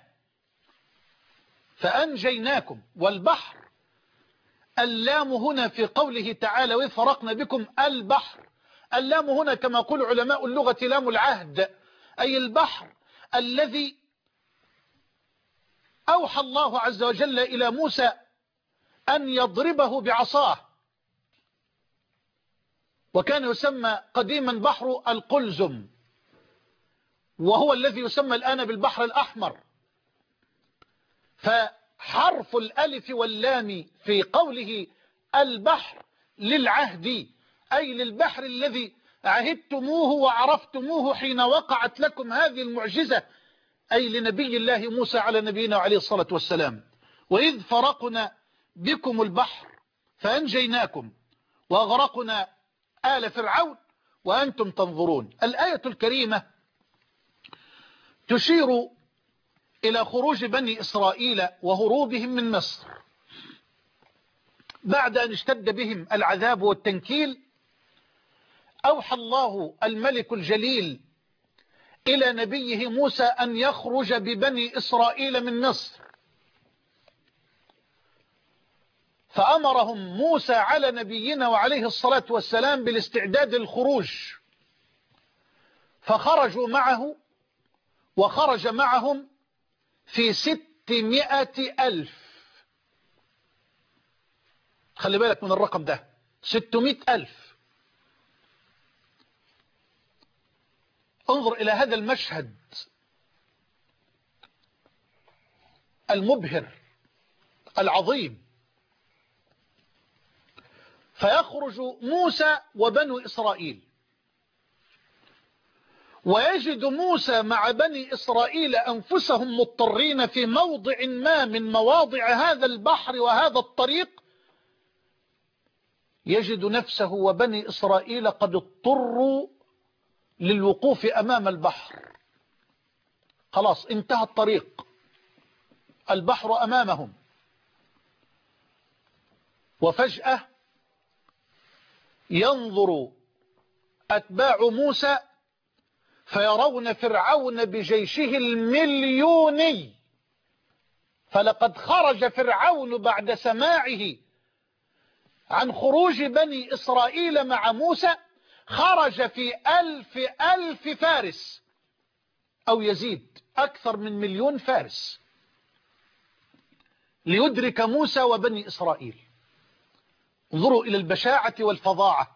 فأنجيناكم. والبحر اللام هنا في قوله تعالى وإذ فرقنا بكم البحر، اللام هنا كما يقول علماء اللغة لام العهد، أي البحر الذي أوحى الله عز وجل إلى موسى أن يضربه بعصاه، وكان يسمى قديما بحر القلزم، وهو الذي يسمى الآن بالبحر الأحمر. فحرف الألف واللام في قوله البحر للعهد، أي للبحر الذي عهدتموه وعرفتموه حين وقعت لكم هذه المعجزة، أي لنبي الله موسى على نبينا عليه الصلاة والسلام. وإذ فرقنا بكم البحر فأنجيناكم وأغرقنا آل فرعون وأنتم تنظرون. الآية الكريمة تشير إلى خروج بني إسرائيل وهروبهم من مصر بعد أن اشتد بهم العذاب والتنكيل. أوحى الله الملك الجليل إلى نبيه موسى أن يخرج ببني إسرائيل من مصر، فأمرهم موسى على نبينا وعليه الصلاة والسلام بالاستعداد للخروج، فخرجوا معه، وخرج معهم في ستمائة ألف. خلي بالك من الرقم ده، ستمائة ألف. انظر إلى هذا المشهد المبهر العظيم. فيخرج موسى وبنو إسرائيل، ويجد موسى مع بني إسرائيل أنفسهم مضطرين في موضع ما من مواضع هذا البحر وهذا الطريق، يجد نفسه وبني إسرائيل قد اضطروا للوقوف أمام البحر، خلاص انتهى الطريق، البحر أمامهم. وفجأة ينظر أتباع موسى فيرون فرعون بجيشه المليوني، فلقد خرج فرعون بعد سماعه عن خروج بني إسرائيل مع موسى، خرج في ألف ألف فارس أو يزيد أكثر من مليون فارس ليدرك موسى وبني إسرائيل. انظروا إلى البشاعة والفظاعة.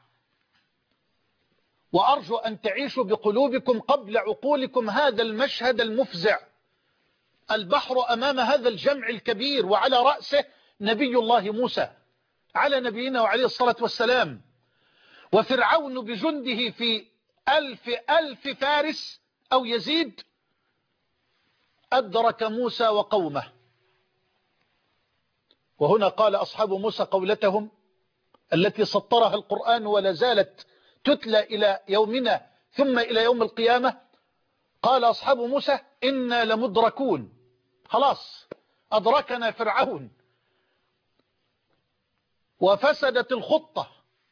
وأرجو أن تعيشوا بقلوبكم قبل عقولكم هذا المشهد المفزع، البحر أمام هذا الجمع الكبير، وعلى رأسه نبي الله موسى على نبينا وعليه الصلاة والسلام، وفرعون بجنده في ألف ألف فارس أو يزيد. أدرك موسى وقومه، وهنا قال أصحاب موسى قولتهم التي سطرها القرآن ولا زالت تتلى إلى يومنا ثم إلى يوم القيامة. قال أصحاب موسى إنا لمدركون، خلاص أدركنا فرعون وفسدت الخطة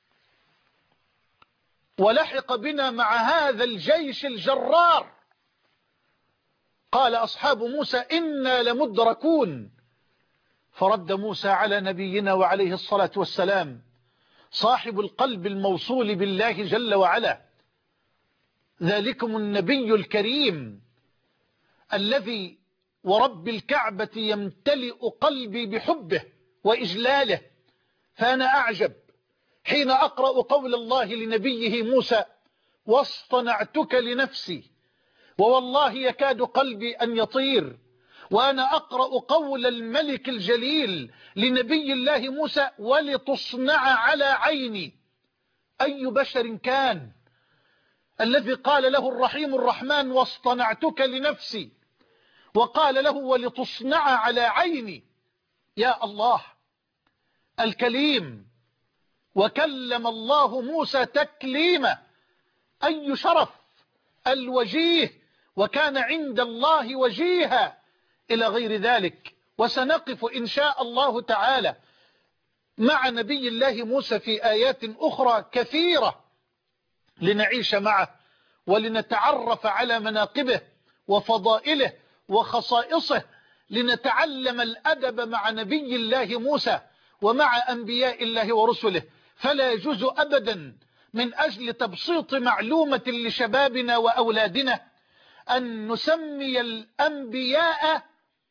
ولحق بنا مع هذا الجيش الجرار. قال أصحاب موسى إنا لمدركون. فرد موسى على نبينا وعليه الصلاة والسلام صاحب القلب الموصول بالله جل وعلا: ذلكم النبي الكريم الذي ورب الكعبة يمتلئ قلبي بحبه وإجلاله. فأنا أعجب حين أقرأ قول الله لنبيه موسى: واصطنعتك لنفسي، ووالله يكاد قلبي أن يطير. وأنا أقرأ قول الملك الجليل لنبي الله موسى: ولتصنع على عيني. أي بشر كان الذي قال له الرحيم الرحمن: واصطنعتك لنفسي، وقال له ولتصنع على عيني. يا الله، الكليم، وكلم الله موسى تكليما. أي شرف، الوجيه، وكان عند الله وجيها، إلى غير ذلك. وسنقف إن شاء الله تعالى مع نبي الله موسى في آيات أخرى كثيرة لنعيش معه ولنتعرف على مناقبه وفضائله وخصائصه، لنتعلم الأدب مع نبي الله موسى ومع أنبياء الله ورسله. فلا يجوز أبدا من أجل تبسيط معلومة لشبابنا وأولادنا أن نسمي الأنبياء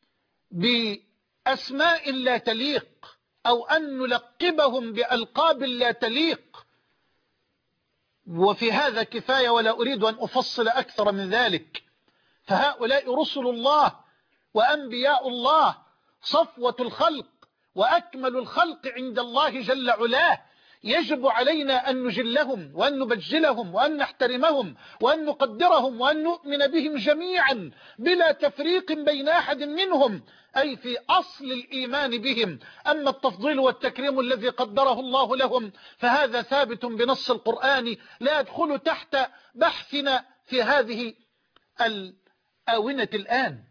بأسماء لا تليق، أو أن نلقبهم بألقاب لا تليق. وفي هذا كفاية، ولا أريد أن أفصل أكثر من ذلك. فهؤلاء رسل الله وأنبياء الله، صفوة الخلق وأكمل الخلق عند الله جل علاه. يجب علينا أن نجلهم وأن نبجلهم وأن نحترمهم وأن نقدرهم وأن نؤمن بهم جميعا بلا تفريق بين أحد منهم، أي في أصل الإيمان بهم. أما التفضيل والتكريم الذي قدره الله لهم فهذا ثابت بنص القرآن، لا يدخل تحت بحثنا في هذه الآونة الآن.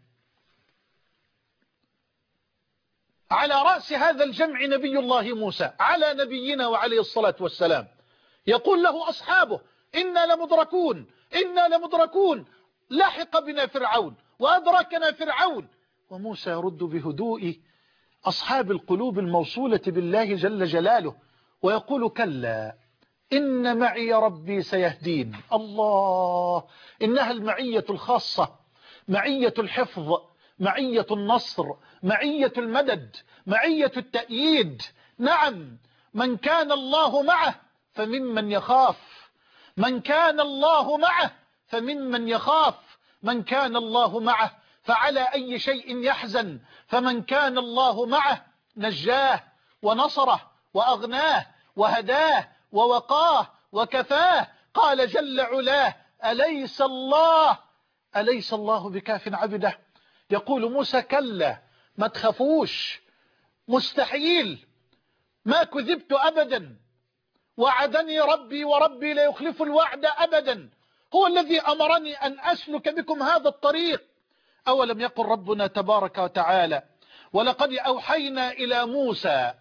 على رأس هذا الجمع نبي الله موسى على نبينا وعليه الصلاة والسلام، يقول له أصحابه إنا لمدركون إنا لمدركون، لحق بنا فرعون وأدركنا فرعون. وموسى يرد بهدوء أصحاب القلوب الموصولة بالله جل جلاله ويقول كلا إن معي ربي سيهدين. الله، إنها المعية الخاصة، معية الحفظ، معية النصر، معية المدد، معية التأييد. نعم، من كان الله معه فممن يخاف، من كان الله معه فممن يخاف، من كان الله معه فعلى أي شيء يحزن، فمن كان الله معه نجاه ونصره وأغناه وهداه ووقاه وكفاه. قال جل علاه أليس الله أليس الله بكاف عبده. يقول موسى كلا، ما تخافوش، مستحيل، ما كذبت أبدا، وعدني ربي وربي لا يخلف الوعد أبدا، هو الذي أمرني أن أسلك بكم هذا الطريق. أولم يقل ربنا تبارك وتعالى ولقد أوحينا إلى موسى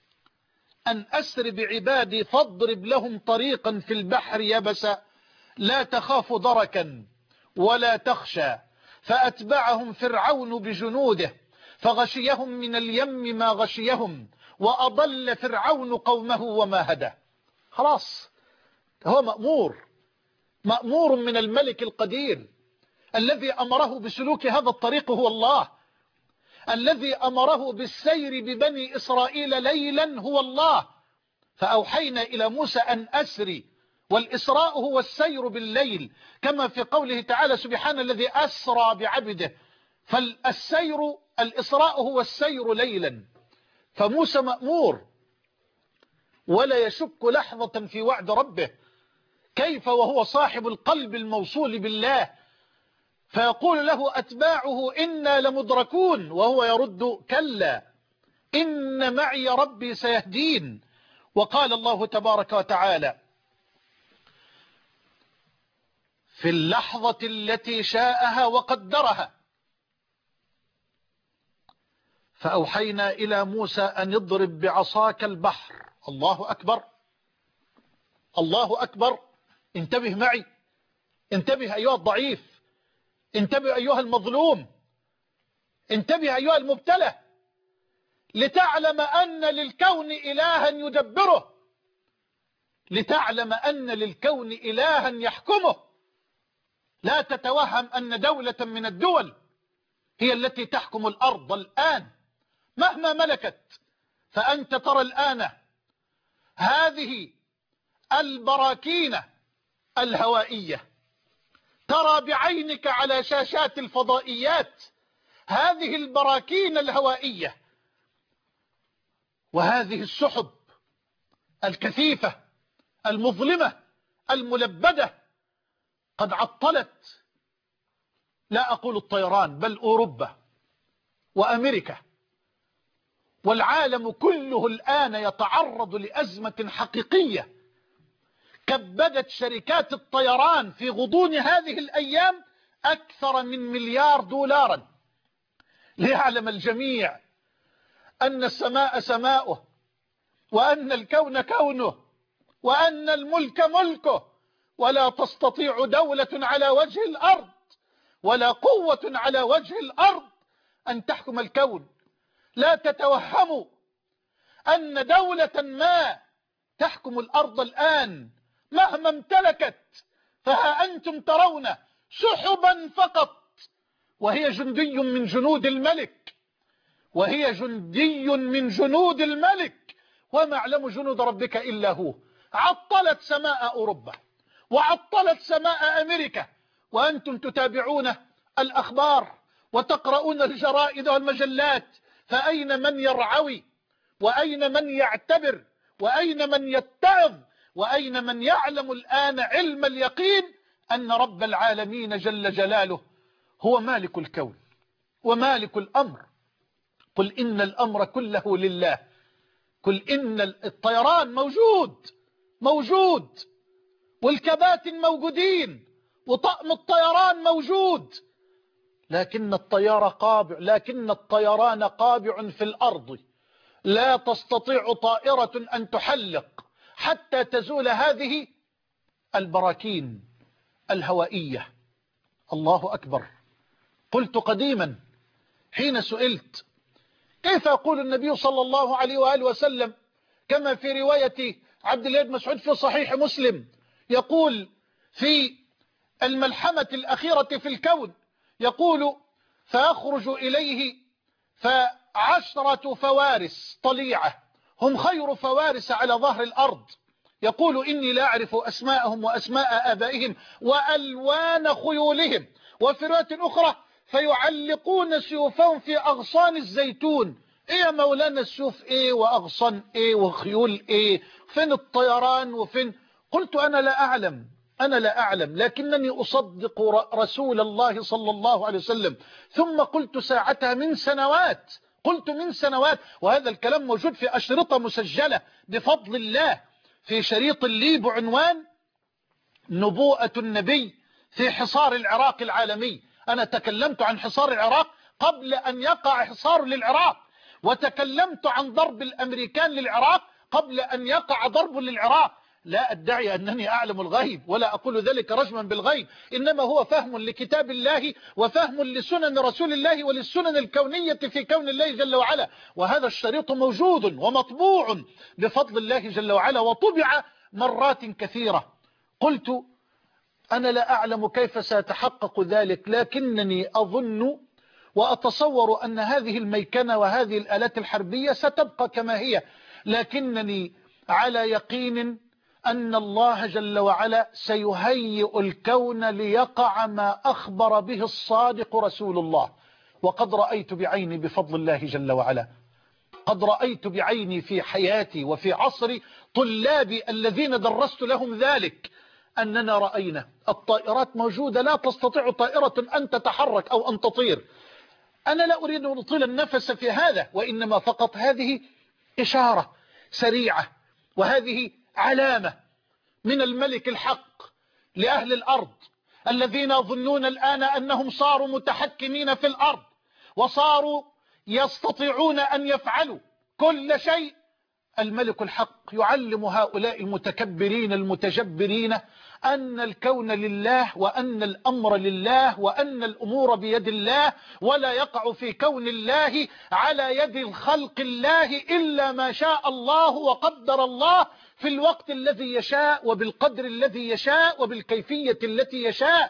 أن أسر بعبادي فاضرب لهم طريقا في البحر يبسا لا تخاف دركا ولا تخشى فأتبعهم فرعون بجنوده فغشيهم من اليم ما غشيهم وأضل فرعون قومه وما هدى. خلاص، هو مأمور مأمور من الملك القدير الذي أمره بسلوك هذا الطريق، هو الله الذي أمره بالسير ببني إسرائيل ليلا، هو الله. فأوحينا إلى موسى أن أسري، والإسراء هو السير بالليل، كما في قوله تعالى سبحان الذي أسرى بعبده. فالسير الإسراء هو السير ليلا. فموسى مأمور ولا يشك لحظة في وعد ربه، كيف وهو صاحب القلب الموصول بالله. فيقول له أتباعه إنا لمدركون، وهو يرد كلا إن معي ربي سيهدين. وقال الله تبارك وتعالى في اللحظة التي شاءها وقدرها فأوحينا إلى موسى أن يضرب بعصاك البحر. الله أكبر، الله أكبر. انتبه معي، انتبه أيها الضعيف، انتبه أيها المظلوم، انتبه أيها المبتلى، لتعلم أن للكون إلها يدبره، لتعلم أن للكون إلها يحكمه. لا تتوهم أن دولة من الدول هي التي تحكم الأرض الآن مهما ملكت. فأنت ترى الآن هذه البراكين الهوائية، ترى بعينك على شاشات الفضائيات هذه البراكين الهوائية وهذه السحب الكثيفة المظلمة الملبدة قد عطلت لا أقول الطيران، بل أوروبا وأمريكا والعالم كله الآن يتعرض لأزمة حقيقية كبدت شركات الطيران في غضون هذه الأيام أكثر من مليار دولارا. ليعلم الجميع أن السماء سماؤه، وأن الكون كونه، وأن الملك ملكه، ولا تستطيع دولة على وجه الأرض ولا قوة على وجه الأرض أن تحكم الكون. لا تتوهموا أن دولة ما تحكم الأرض الآن مهما امتلكت، فها أنتم ترون سحبا فقط، وهي جندي من جنود الملك، وهي جندي من جنود الملك، وما يعلم جنود ربك إلا هو. عطلت سماء أوروبا وعطلت سماء أمريكا، وأنتم تتابعون الأخبار وتقرؤون الجرائد والمجلات، فأين من يرعوي، وأين من يعتبر، وأين من يتعظ، وأين من يعلم الآن علم اليقين أن رب العالمين جل جلاله هو مالك الكون ومالك الأمر. قل إن الأمر كله لله. قل إن الطيران موجود موجود والكباتن موجودين وطقم الطيران موجود، لكن الطيار قابع لكن الطيران قابع في الأرض. لا تستطيع طائرة أن تحلق حتى تزول هذه البراكين الهوائية. الله أكبر. قلت قديما حين سئلت كيف يقول النبي صلى الله عليه وآله وسلم كما في رواية عبد الله بن مسعود في صحيح مسلم، يقول في الملحمة الأخيرة في الكون، يقول فيخرج إليه فعشرة فوارس طليعة هم خير فوارس على ظهر الأرض، يقول إني لا أعرف أسماءهم وأسماء آبائهم وألوان خيولهم. وفي رواية أخرى فيعلقون سيوفهم في أغصان الزيتون. إيه يا مولانا السيوف إيه وأغصان إيه وخيول إيه؟ فين الطيران وفين؟ قلت أنا لا أعلم أنا لا أعلم لكنني أصدق رسول الله صلى الله عليه وسلم. ثم قلت ساعتها من سنوات قلت من سنوات وهذا الكلام موجود في أشرطة مسجلة بفضل الله، في شريط لي بعنوان نبوءة النبي في حصار العراق العالمي. أنا تكلمت عن حصار العراق قبل أن يقع حصار للعراق، وتكلمت عن ضرب الأمريكان للعراق قبل أن يقع ضرب للعراق. لا أدعي أنني أعلم الغيب ولا أقول ذلك رجما بالغيب، إنما هو فهم لكتاب الله وفهم لسنن رسول الله وللسنن الكونية في كون الله جل وعلا. وهذا الشريط موجود ومطبوع بفضل الله جل وعلا وطبع مرات كثيرة. قلت أنا لا أعلم كيف سيتحقق ذلك، لكنني أظن وأتصور أن هذه الميكنة وهذه الآلات الحربية ستبقى كما هي، لكنني على يقين أن الله جل وعلا سيهيئ الكون ليقع ما أخبر به الصادق رسول الله. وقد رأيت بعيني بفضل الله جل وعلا، قد رأيت بعيني في حياتي وفي عصري طلابي الذين درست لهم ذلك، أننا رأينا الطائرات موجودة، لا تستطيع طائرة أن تتحرك أو أن تطير. أنا لا أريد أن أطيل النفس في هذا، وإنما فقط هذه إشارة سريعة، وهذه علامة من الملك الحق لأهل الأرض الذين يظنون الآن أنهم صاروا متحكمين في الأرض وصاروا يستطيعون أن يفعلوا كل شيء. الملك الحق يعلم هؤلاء المتكبرين المتجبرين أن الكون لله، وأن الأمر لله، وأن الأمور بيد الله، ولا يقع في كون الله على يد الخلق الله إلا ما شاء الله وقدر الله في الوقت الذي يشاء وبالقدر الذي يشاء وبالكيفية التي يشاء،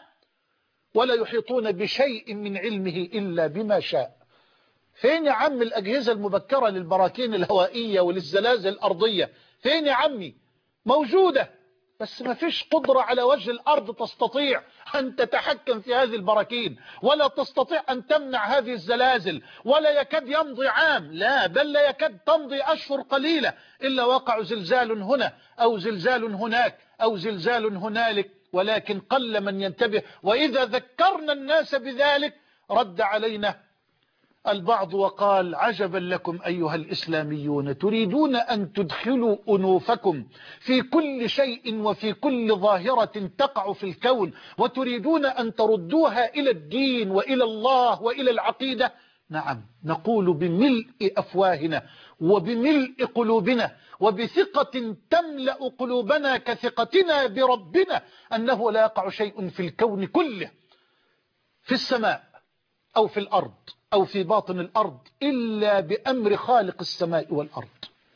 ولا يحيطون بشيء من علمه إلا بما شاء. فين يا عم الأجهزة المبكرة للبراكين الهوائية وللزلازل الأرضية؟ فين يا عمي؟ موجودة، بس ما فيش قدرة على وجه الأرض تستطيع أن تتحكم في هذه البراكين، ولا تستطيع أن تمنع هذه الزلازل، ولا يكاد يمضي عام، لا بل لا يكاد تمضي أشهر قليلة إلا وقع زلزال هنا أو زلزال هناك أو زلزال هنالك، ولكن قل من ينتبه. وإذا ذكرنا الناس بذلك رد علينا البعض وقال عجبا لكم أيها الإسلاميون، تريدون أن تدخلوا أنوفكم في كل شيء وفي كل ظاهرة تقع في الكون، وتريدون أن تردوها إلى الدين وإلى الله وإلى العقيدة. نعم، نقول بملء أفواهنا وبملء قلوبنا وبثقة تملأ قلوبنا كثقتنا بربنا أنه لا يقع شيء في الكون كله، في السماء أو في الأرض أو في باطن الأرض، إلا بأمر خالق السماء والأرض،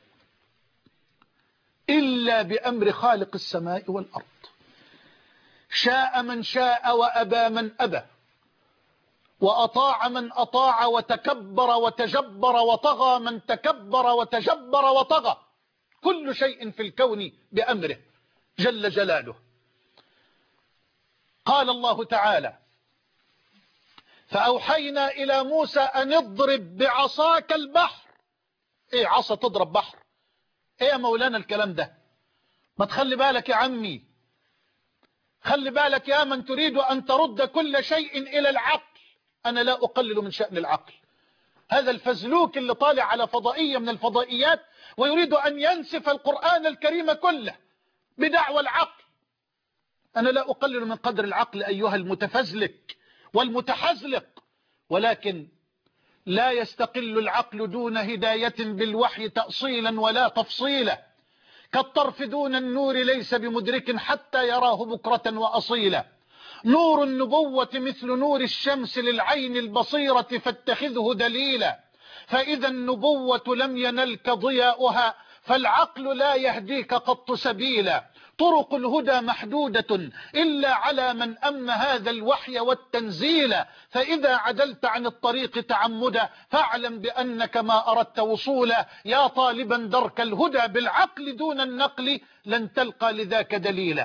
إلا بأمر خالق السماء والأرض. شاء من شاء وأبى من أبى، وأطاع من أطاع، وتكبر وتجبر وطغى من تكبر وتجبر وطغى. كل شيء في الكون بأمره جل جلاله. قال الله تعالى: فأوحينا إلى موسى أن اضرب بعصاك البحر. ايه عصا تضرب بحر؟ ايه يا مولانا الكلام ده؟ ما تخلي بالك يا عمي، خلي بالك يا من تريد أن ترد كل شيء إلى العقل. أنا لا أقلل من شأن العقل. هذا الفزلوك اللي طالع على فضائية من الفضائيات ويريد أن ينسف القرآن الكريم كله بدعوى العقل. أنا لا أقلل من قدر العقل أيها المتفزلك والمتحزلق، ولكن لا يستقل العقل دون هداية بالوحي تأصيلا ولا تفصيلا. كالطرف دون النور ليس بمدرك حتى يراه بكرة وأصيلا. نور النبوة مثل نور الشمس للعين البصيرة فاتخذه دليلا. فإذا النبوة لم ينلك ضياؤها فالعقل لا يهديك قط سبيلا. طرق الهدى محدودة إلا على من أم هذا الوحي والتنزيل. فإذا عدلت عن الطريق تعمدا فاعلم بأنك ما أردت وصولا. يا طالبا درك الهدى بالعقل دون النقل لن تلقى لذاك دليلا.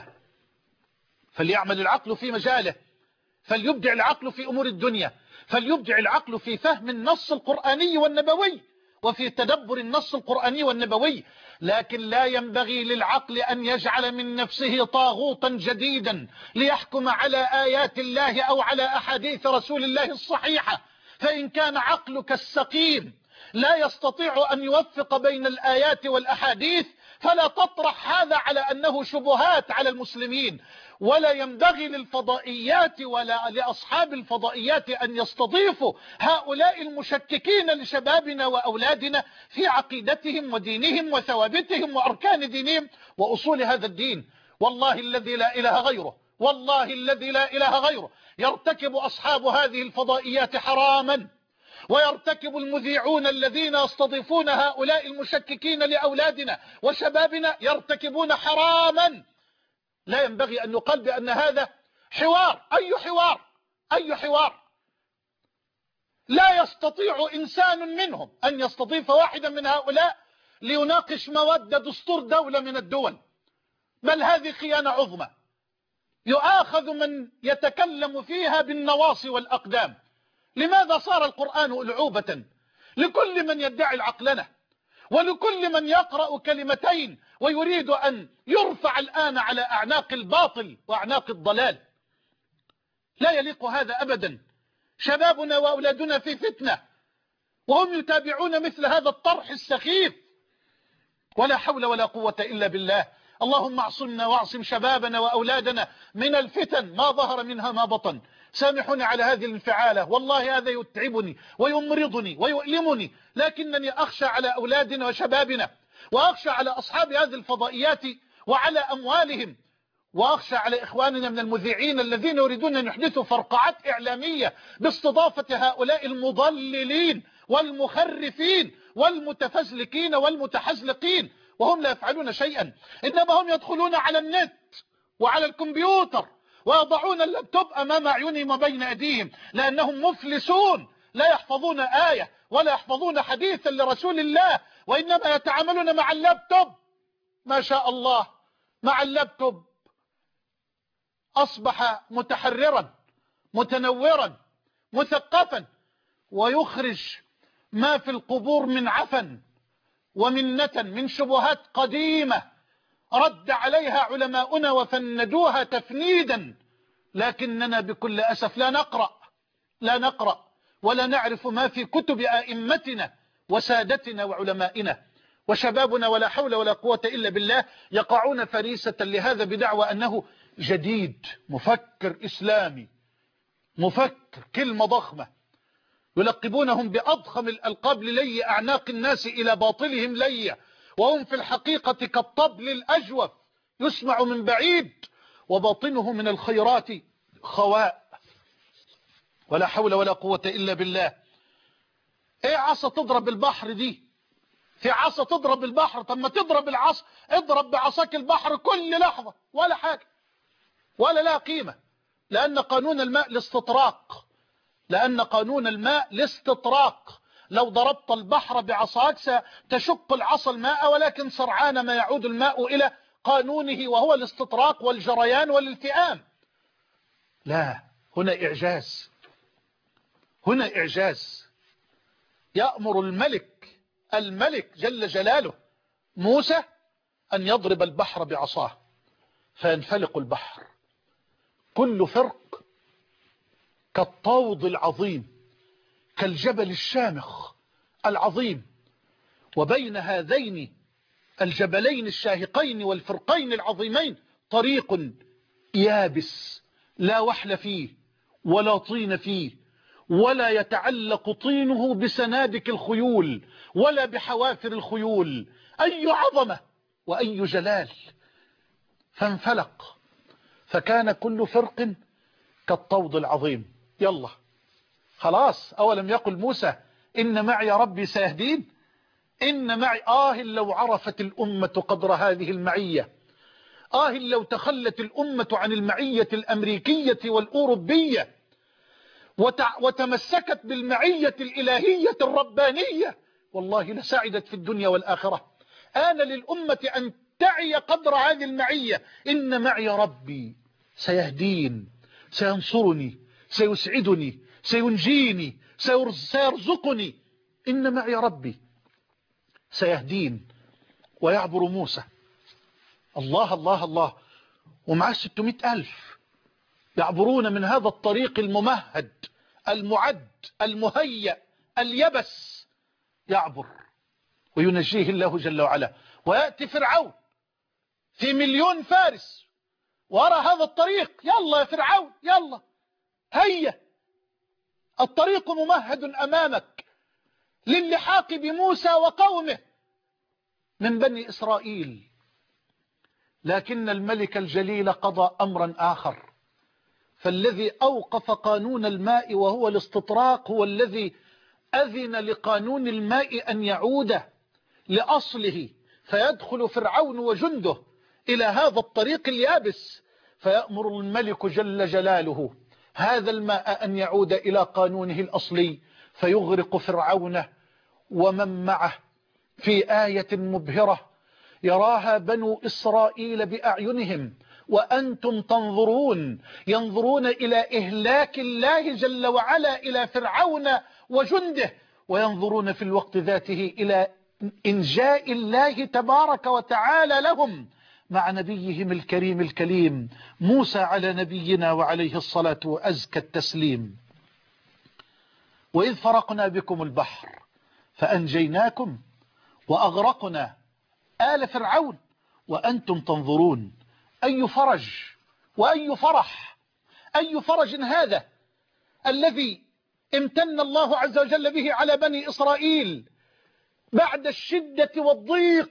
فليعمل العقل في مجاله، فليبدع العقل في أمور الدنيا، فليبدع العقل في فهم النص القرآني والنبوي وفي تدبر النص القرآني والنبوي. لكن لا ينبغي للعقل أن يجعل من نفسه طاغوتا جديدا ليحكم على آيات الله أو على أحاديث رسول الله الصحيحة. فإن كان عقلك السقيم لا يستطيع أن يوفق بين الآيات والأحاديث فلا تطرح هذا على أنه شبهات على المسلمين. ولا ينبغي للفضائيات ولا لأصحاب الفضائيات أن يستضيفوا هؤلاء المشككين لشبابنا وأولادنا في عقيدتهم ودينهم وثوابتهم وأركان دينهم وأصول هذا الدين. والله الذي لا إله غيره، والله الذي لا إله غيره، يرتكب أصحاب هذه الفضائيات حراما، ويرتكب المذيعون الذين يستضيفون هؤلاء المشككين لأولادنا وشبابنا يرتكبون حراما. لا ينبغي أن نقال بأن هذا حوار. أي حوار؟ أي حوار؟ لا يستطيع إنسان منهم أن يستضيف واحدا من هؤلاء ليناقش مواد دستور دولة من الدول، بل هذه خيانة عظمى يؤاخذ من يتكلم فيها بالنواصي والأقدام. لماذا صار القرآن ألعوبة لكل من يدعي العقلنة ولكل من يقرأ كلمتين ويريد أن يرفع الآن على أعناق الباطل وأعناق الضلال؟ لا يليق هذا أبدا. شبابنا وأولادنا في فتنة وهم يتابعون مثل هذا الطرح السخيف. ولا حول ولا قوة إلا بالله. اللهم اعصمنا واعصم شبابنا وأولادنا من الفتن ما ظهر منها ما بطن. سامحوني على هذه الانفعالة، والله هذا يتعبني ويمرضني ويؤلمني، لكنني أخشى على أولادنا وشبابنا، وأخشى على أصحاب هذه الفضائيات وعلى أموالهم، وأخشى على إخواننا من المذيعين الذين يريدون أن يحدثوا فرقعات إعلامية باستضافة هؤلاء المضللين والمخرفين والمتفزلكين والمتحزلقين، وهم لا يفعلون شيئا، إنما هم يدخلون على النت وعلى الكمبيوتر ويضعون اللابتوب أمام أعينهم وبين أيديهم، لأنهم مفلسون لا يحفظون آية ولا يحفظون حديثا لرسول الله، وإنما يتعاملون مع اللابتوب. ما شاء الله، مع اللابتوب أصبح متحررا متنورا مثقفا، ويخرج ما في القبور من عفن ومن نتن من شبهات قديمة رد عليها علماؤنا وفندوها تفنيدا، لكننا بكل أسف لا نقرأ لا نقرأ ولا نعرف ما في كتب أئمتنا وسادتنا وعلمائنا، وشبابنا ولا حول ولا قوة إلا بالله يقعون فريسة لهذا بدعوى أنه جديد، مفكر إسلامي، مفكر، كلمة ضخمة، يلقبونهم بأضخم الألقاب للي أعناق الناس إلى باطلهم لي، وهم في الحقيقة كالطبل الأجوف يسمع من بعيد وباطنه من الخيرات خواء، ولا حول ولا قوة إلا بالله. ايه عصا تضرب البحر دي؟ في عصا تضرب البحر؟ طب ما تضرب العصا، اضرب بعصاك البحر كل لحظة ولا حاجة ولا لا قيمة، لأن قانون الماء الاستطراق، لأن قانون الماء الاستطراق، لو ضربت البحر بعصاك ستشق العصا الماء، ولكن سرعان ما يعود الماء إلى قانونه وهو الاستطراق والجريان والالتئام. لا، هنا إعجاز، هنا إعجاز. يأمر الملك الملك جل جلاله موسى أن يضرب البحر بعصاه فينفلق البحر، كل فرق كالطود العظيم، كالجبل الشامخ العظيم، وبين هذين الجبلين الشاهقين والفرقين العظيمين طريق يابس لا وحل فيه ولا طين فيه، ولا يتعلق طينه بسنادك الخيول ولا بحوافر الخيول. أي عظمة وأي جلال! فانفلق، فكان كل فرق كالطود العظيم. يلا خلاص، أولم يقل موسى إن معي ربي سيهدين؟ إن معي، آه لو عرفت الأمة قدر هذه المعية، آه لو تخلت الأمة عن المعية الأمريكية والأوروبية وتمسكت بالمعية الإلهية الربانية، والله لسعدت في الدنيا والآخرة. آن للأمة أن تعي قدر هذه المعية. إن معي ربي سيهدين، سينصرني، سيسعدني، سينجيني، سيرزقني. إن معي ربي سيهدين. ويعبر موسى، الله الله الله، ومعه ستمائة ألف يعبرون من هذا الطريق الممهد المعد المهيأ اليبس، يعبر وينجيه الله جل وعلا. ويأتي فرعون في مليون فارس وراء هذا الطريق، يلا يا فرعون يلا هيا، الطريق ممهد أمامك للحاق بموسى وقومه من بني إسرائيل. لكن الملك الجليل قضى أمرا آخر، فالذي أوقف قانون الماء وهو الاستطراق هو الذي أذن لقانون الماء أن يعود لأصله، فيدخل فرعون وجنده إلى هذا الطريق اليابس، فيأمر الملك جل جلاله هذا الماء أن يعود إلى قانونه الأصلي، فيغرق فرعون ومن معه في آية مبهرة يراها بنو إسرائيل بأعينهم وأنتم تنظرون، ينظرون إلى إهلاك الله جل وعلا إلى فرعون وجنده، وينظرون في الوقت ذاته إلى إنجاء الله تبارك وتعالى لهم مع نبيهم الكريم الكليم موسى على نبينا وعليه الصلاة وأزكى التسليم. وإذ فرقنا بكم البحر فأنجيناكم وأغرقنا آل فرعون وأنتم تنظرون. أي فرج وأي فرح، أي فرج هذا الذي امتن الله عز وجل به على بني إسرائيل بعد الشدة والضيق،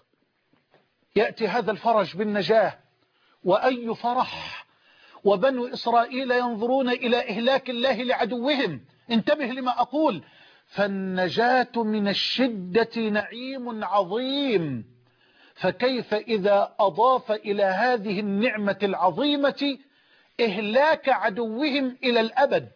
يأتي هذا الفرج بالنجاة. وأي فرح، وبنو إسرائيل ينظرون إلى إهلاك الله لعدوهم. انتبه لما أقول، فالنجاة من الشدة نعيم عظيم، فكيف إذا أضاف إلى هذه النعمة العظيمة إهلاك عدوهم إلى الأبد؟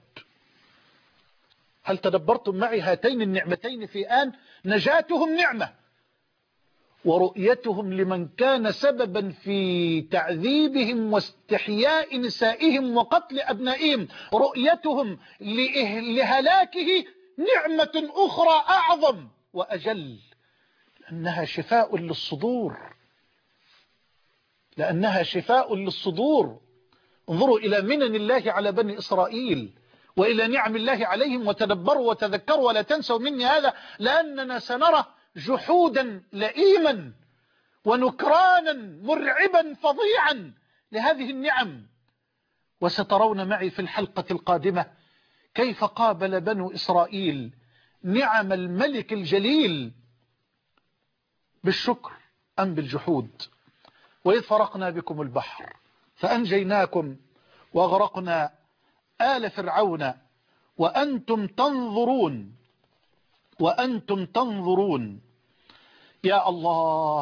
هل تدبرتم معي هاتين النعمتين في آن؟ نجاتهم نعمة، ورؤيتهم لمن كان سببا في تعذيبهم واستحياء نسائهم وقتل أبنائهم، رؤيتهم لهلاكه نعمة أخرى أعظم وأجل، أنها شفاء للصدور. لأنها شفاء للصدور. انظروا إلى منن الله على بني إسرائيل وإلى نعم الله عليهم، وتدبروا وتذكروا ولا تنسوا مني هذا، لأننا سنرى جحودا لئيما ونكرانا مرعبا فظيعا لهذه النعم. وسترون معي في الحلقة القادمة كيف قابل بنو إسرائيل نعم الملك الجليل بالشكر أم بالجحود. وإذ فرقنا بكم البحر فأنجيناكم وأغرقنا آل فرعون وأنتم تنظرون وأنتم تنظرون. يا الله،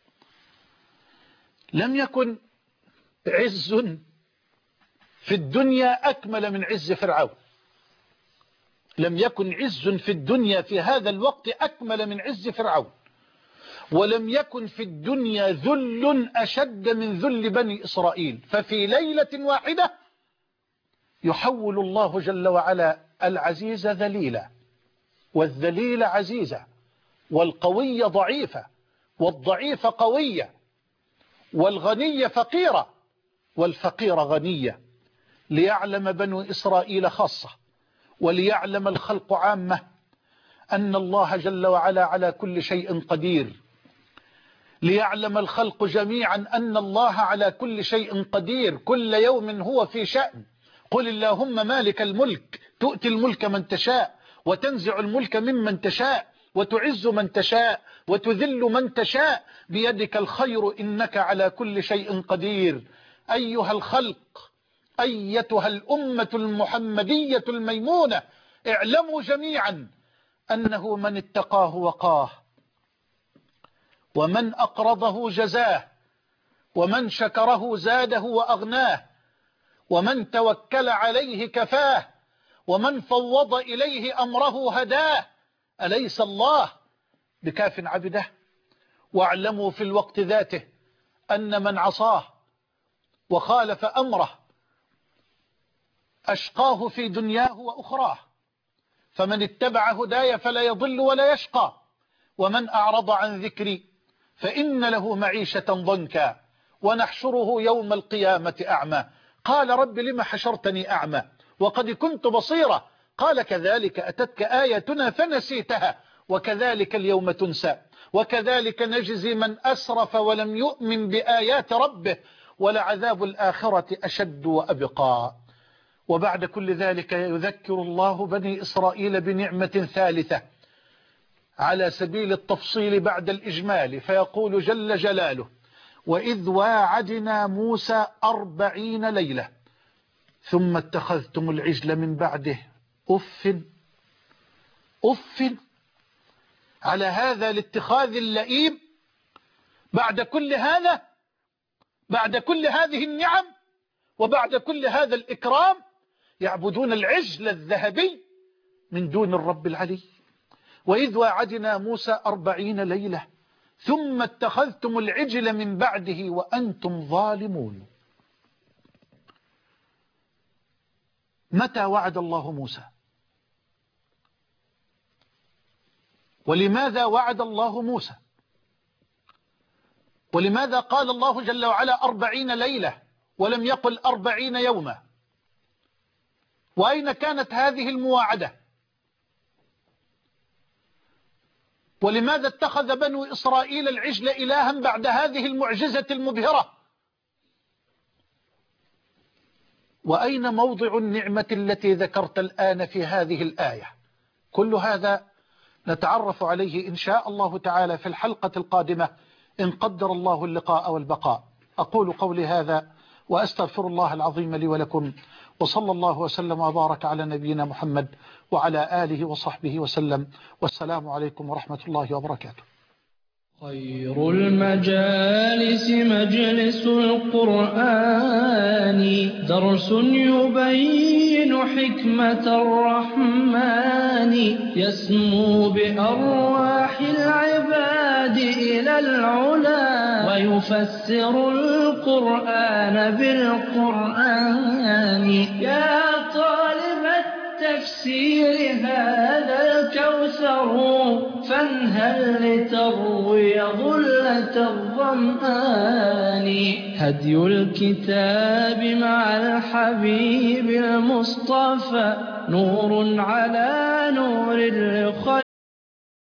لم يكن عز في الدنيا أكمل من عز فرعون، لم يكن عز في الدنيا في هذا الوقت أكمل من عز فرعون، ولم يكن في الدنيا ذل أشد من ذل بني إسرائيل. ففي ليلة واحدة يحول الله جل وعلا العزيز ذليلا، والذليل عزيزا، والقوي ضعيفا، والضعيف قويا، والغني فقيرا، والفقير غنيا، ليعلم بنو إسرائيل خاصة وليعلم الخلق عامة أن الله جل وعلا على كل شيء قدير، ليعلم الخلق جميعا أن الله على كل شيء قدير، كل يوم هو في شأن. قل اللهم مالك الملك تؤتي الملك من تشاء وتنزع الملك ممن تشاء وتعز من تشاء وتذل من تشاء بيدك الخير إنك على كل شيء قدير. أيها الخلق، أيتها الأمة المحمدية الميمونة، اعلموا جميعا أنه من اتقاه وقاه، ومن أقرضه جزاه، ومن شكره زاده وأغناه، ومن توكل عليه كفاه، ومن فوض إليه أمره هداه. أليس الله بكاف عبده؟ واعلموا في الوقت ذاته أن من عصاه وخالف أمره أشقاه في دنياه وأخراه، فمن اتبع هداي فلا يضل ولا يشقى، ومن أعرض عن ذكري فإن له معيشة ضنكا ونحشره يوم القيامة أعمى. قال رب لم حشرتني أعمى وقد كنت بصيرا؟ قال كذلك أتتك آياتنا فنسيتها وكذلك اليوم تنسى وكذلك نجزي من أسرف ولم يؤمن بآيات ربه ولعذاب الآخرة أشد وأبقى. وبعد كل ذلك يذكر الله بني إسرائيل بنعمة ثالثة على سبيل التفصيل بعد الإجمال، فيقول جل جلاله: وإذ واعدنا موسى أربعين ليلة ثم اتخذتم العجل من بعده أف أف على هذا الاتخاذ اللئيم. بعد كل هذا، بعد كل هذه النعم وبعد كل هذا الإكرام، يعبدون العجل الذهبي من دون الرب العلي. وإذ واعدنا موسى أربعين ليلة ثم اتخذتم العجل من بعده وأنتم ظالمون. متى وعد الله موسى؟ ولماذا وعد الله موسى؟ ولماذا قال الله جل وعلا أربعين ليلة ولم يقل أربعين يوما؟ وأين كانت هذه المواعدة؟ ولماذا اتخذ بنو إسرائيل العجل إلها بعد هذه المعجزة المبهرة؟ وأين موضع النعمة التي ذكرت الآن في هذه الآية؟ كل هذا نتعرف عليه إن شاء الله تعالى في الحلقة القادمة إن قدر الله اللقاء والبقاء. أقول قولي هذا وأستغفر الله العظيم لي ولكم، وصلى الله وسلم وبارك على نبينا محمد وعلى آله وصحبه وسلم، والسلام عليكم ورحمة الله وبركاته. خير المجالس مجلس القرآن، درس يبين حكمة الرحمن، يسمو بأرواح العباد إلى العلا، ويفسر القرآن بالقرآن. يا طالب التفسير هذا الكوثر فانهل لتروي ظلة الظمآن. هدي الكتاب مع الحبيب المصطفى نور على نور لخير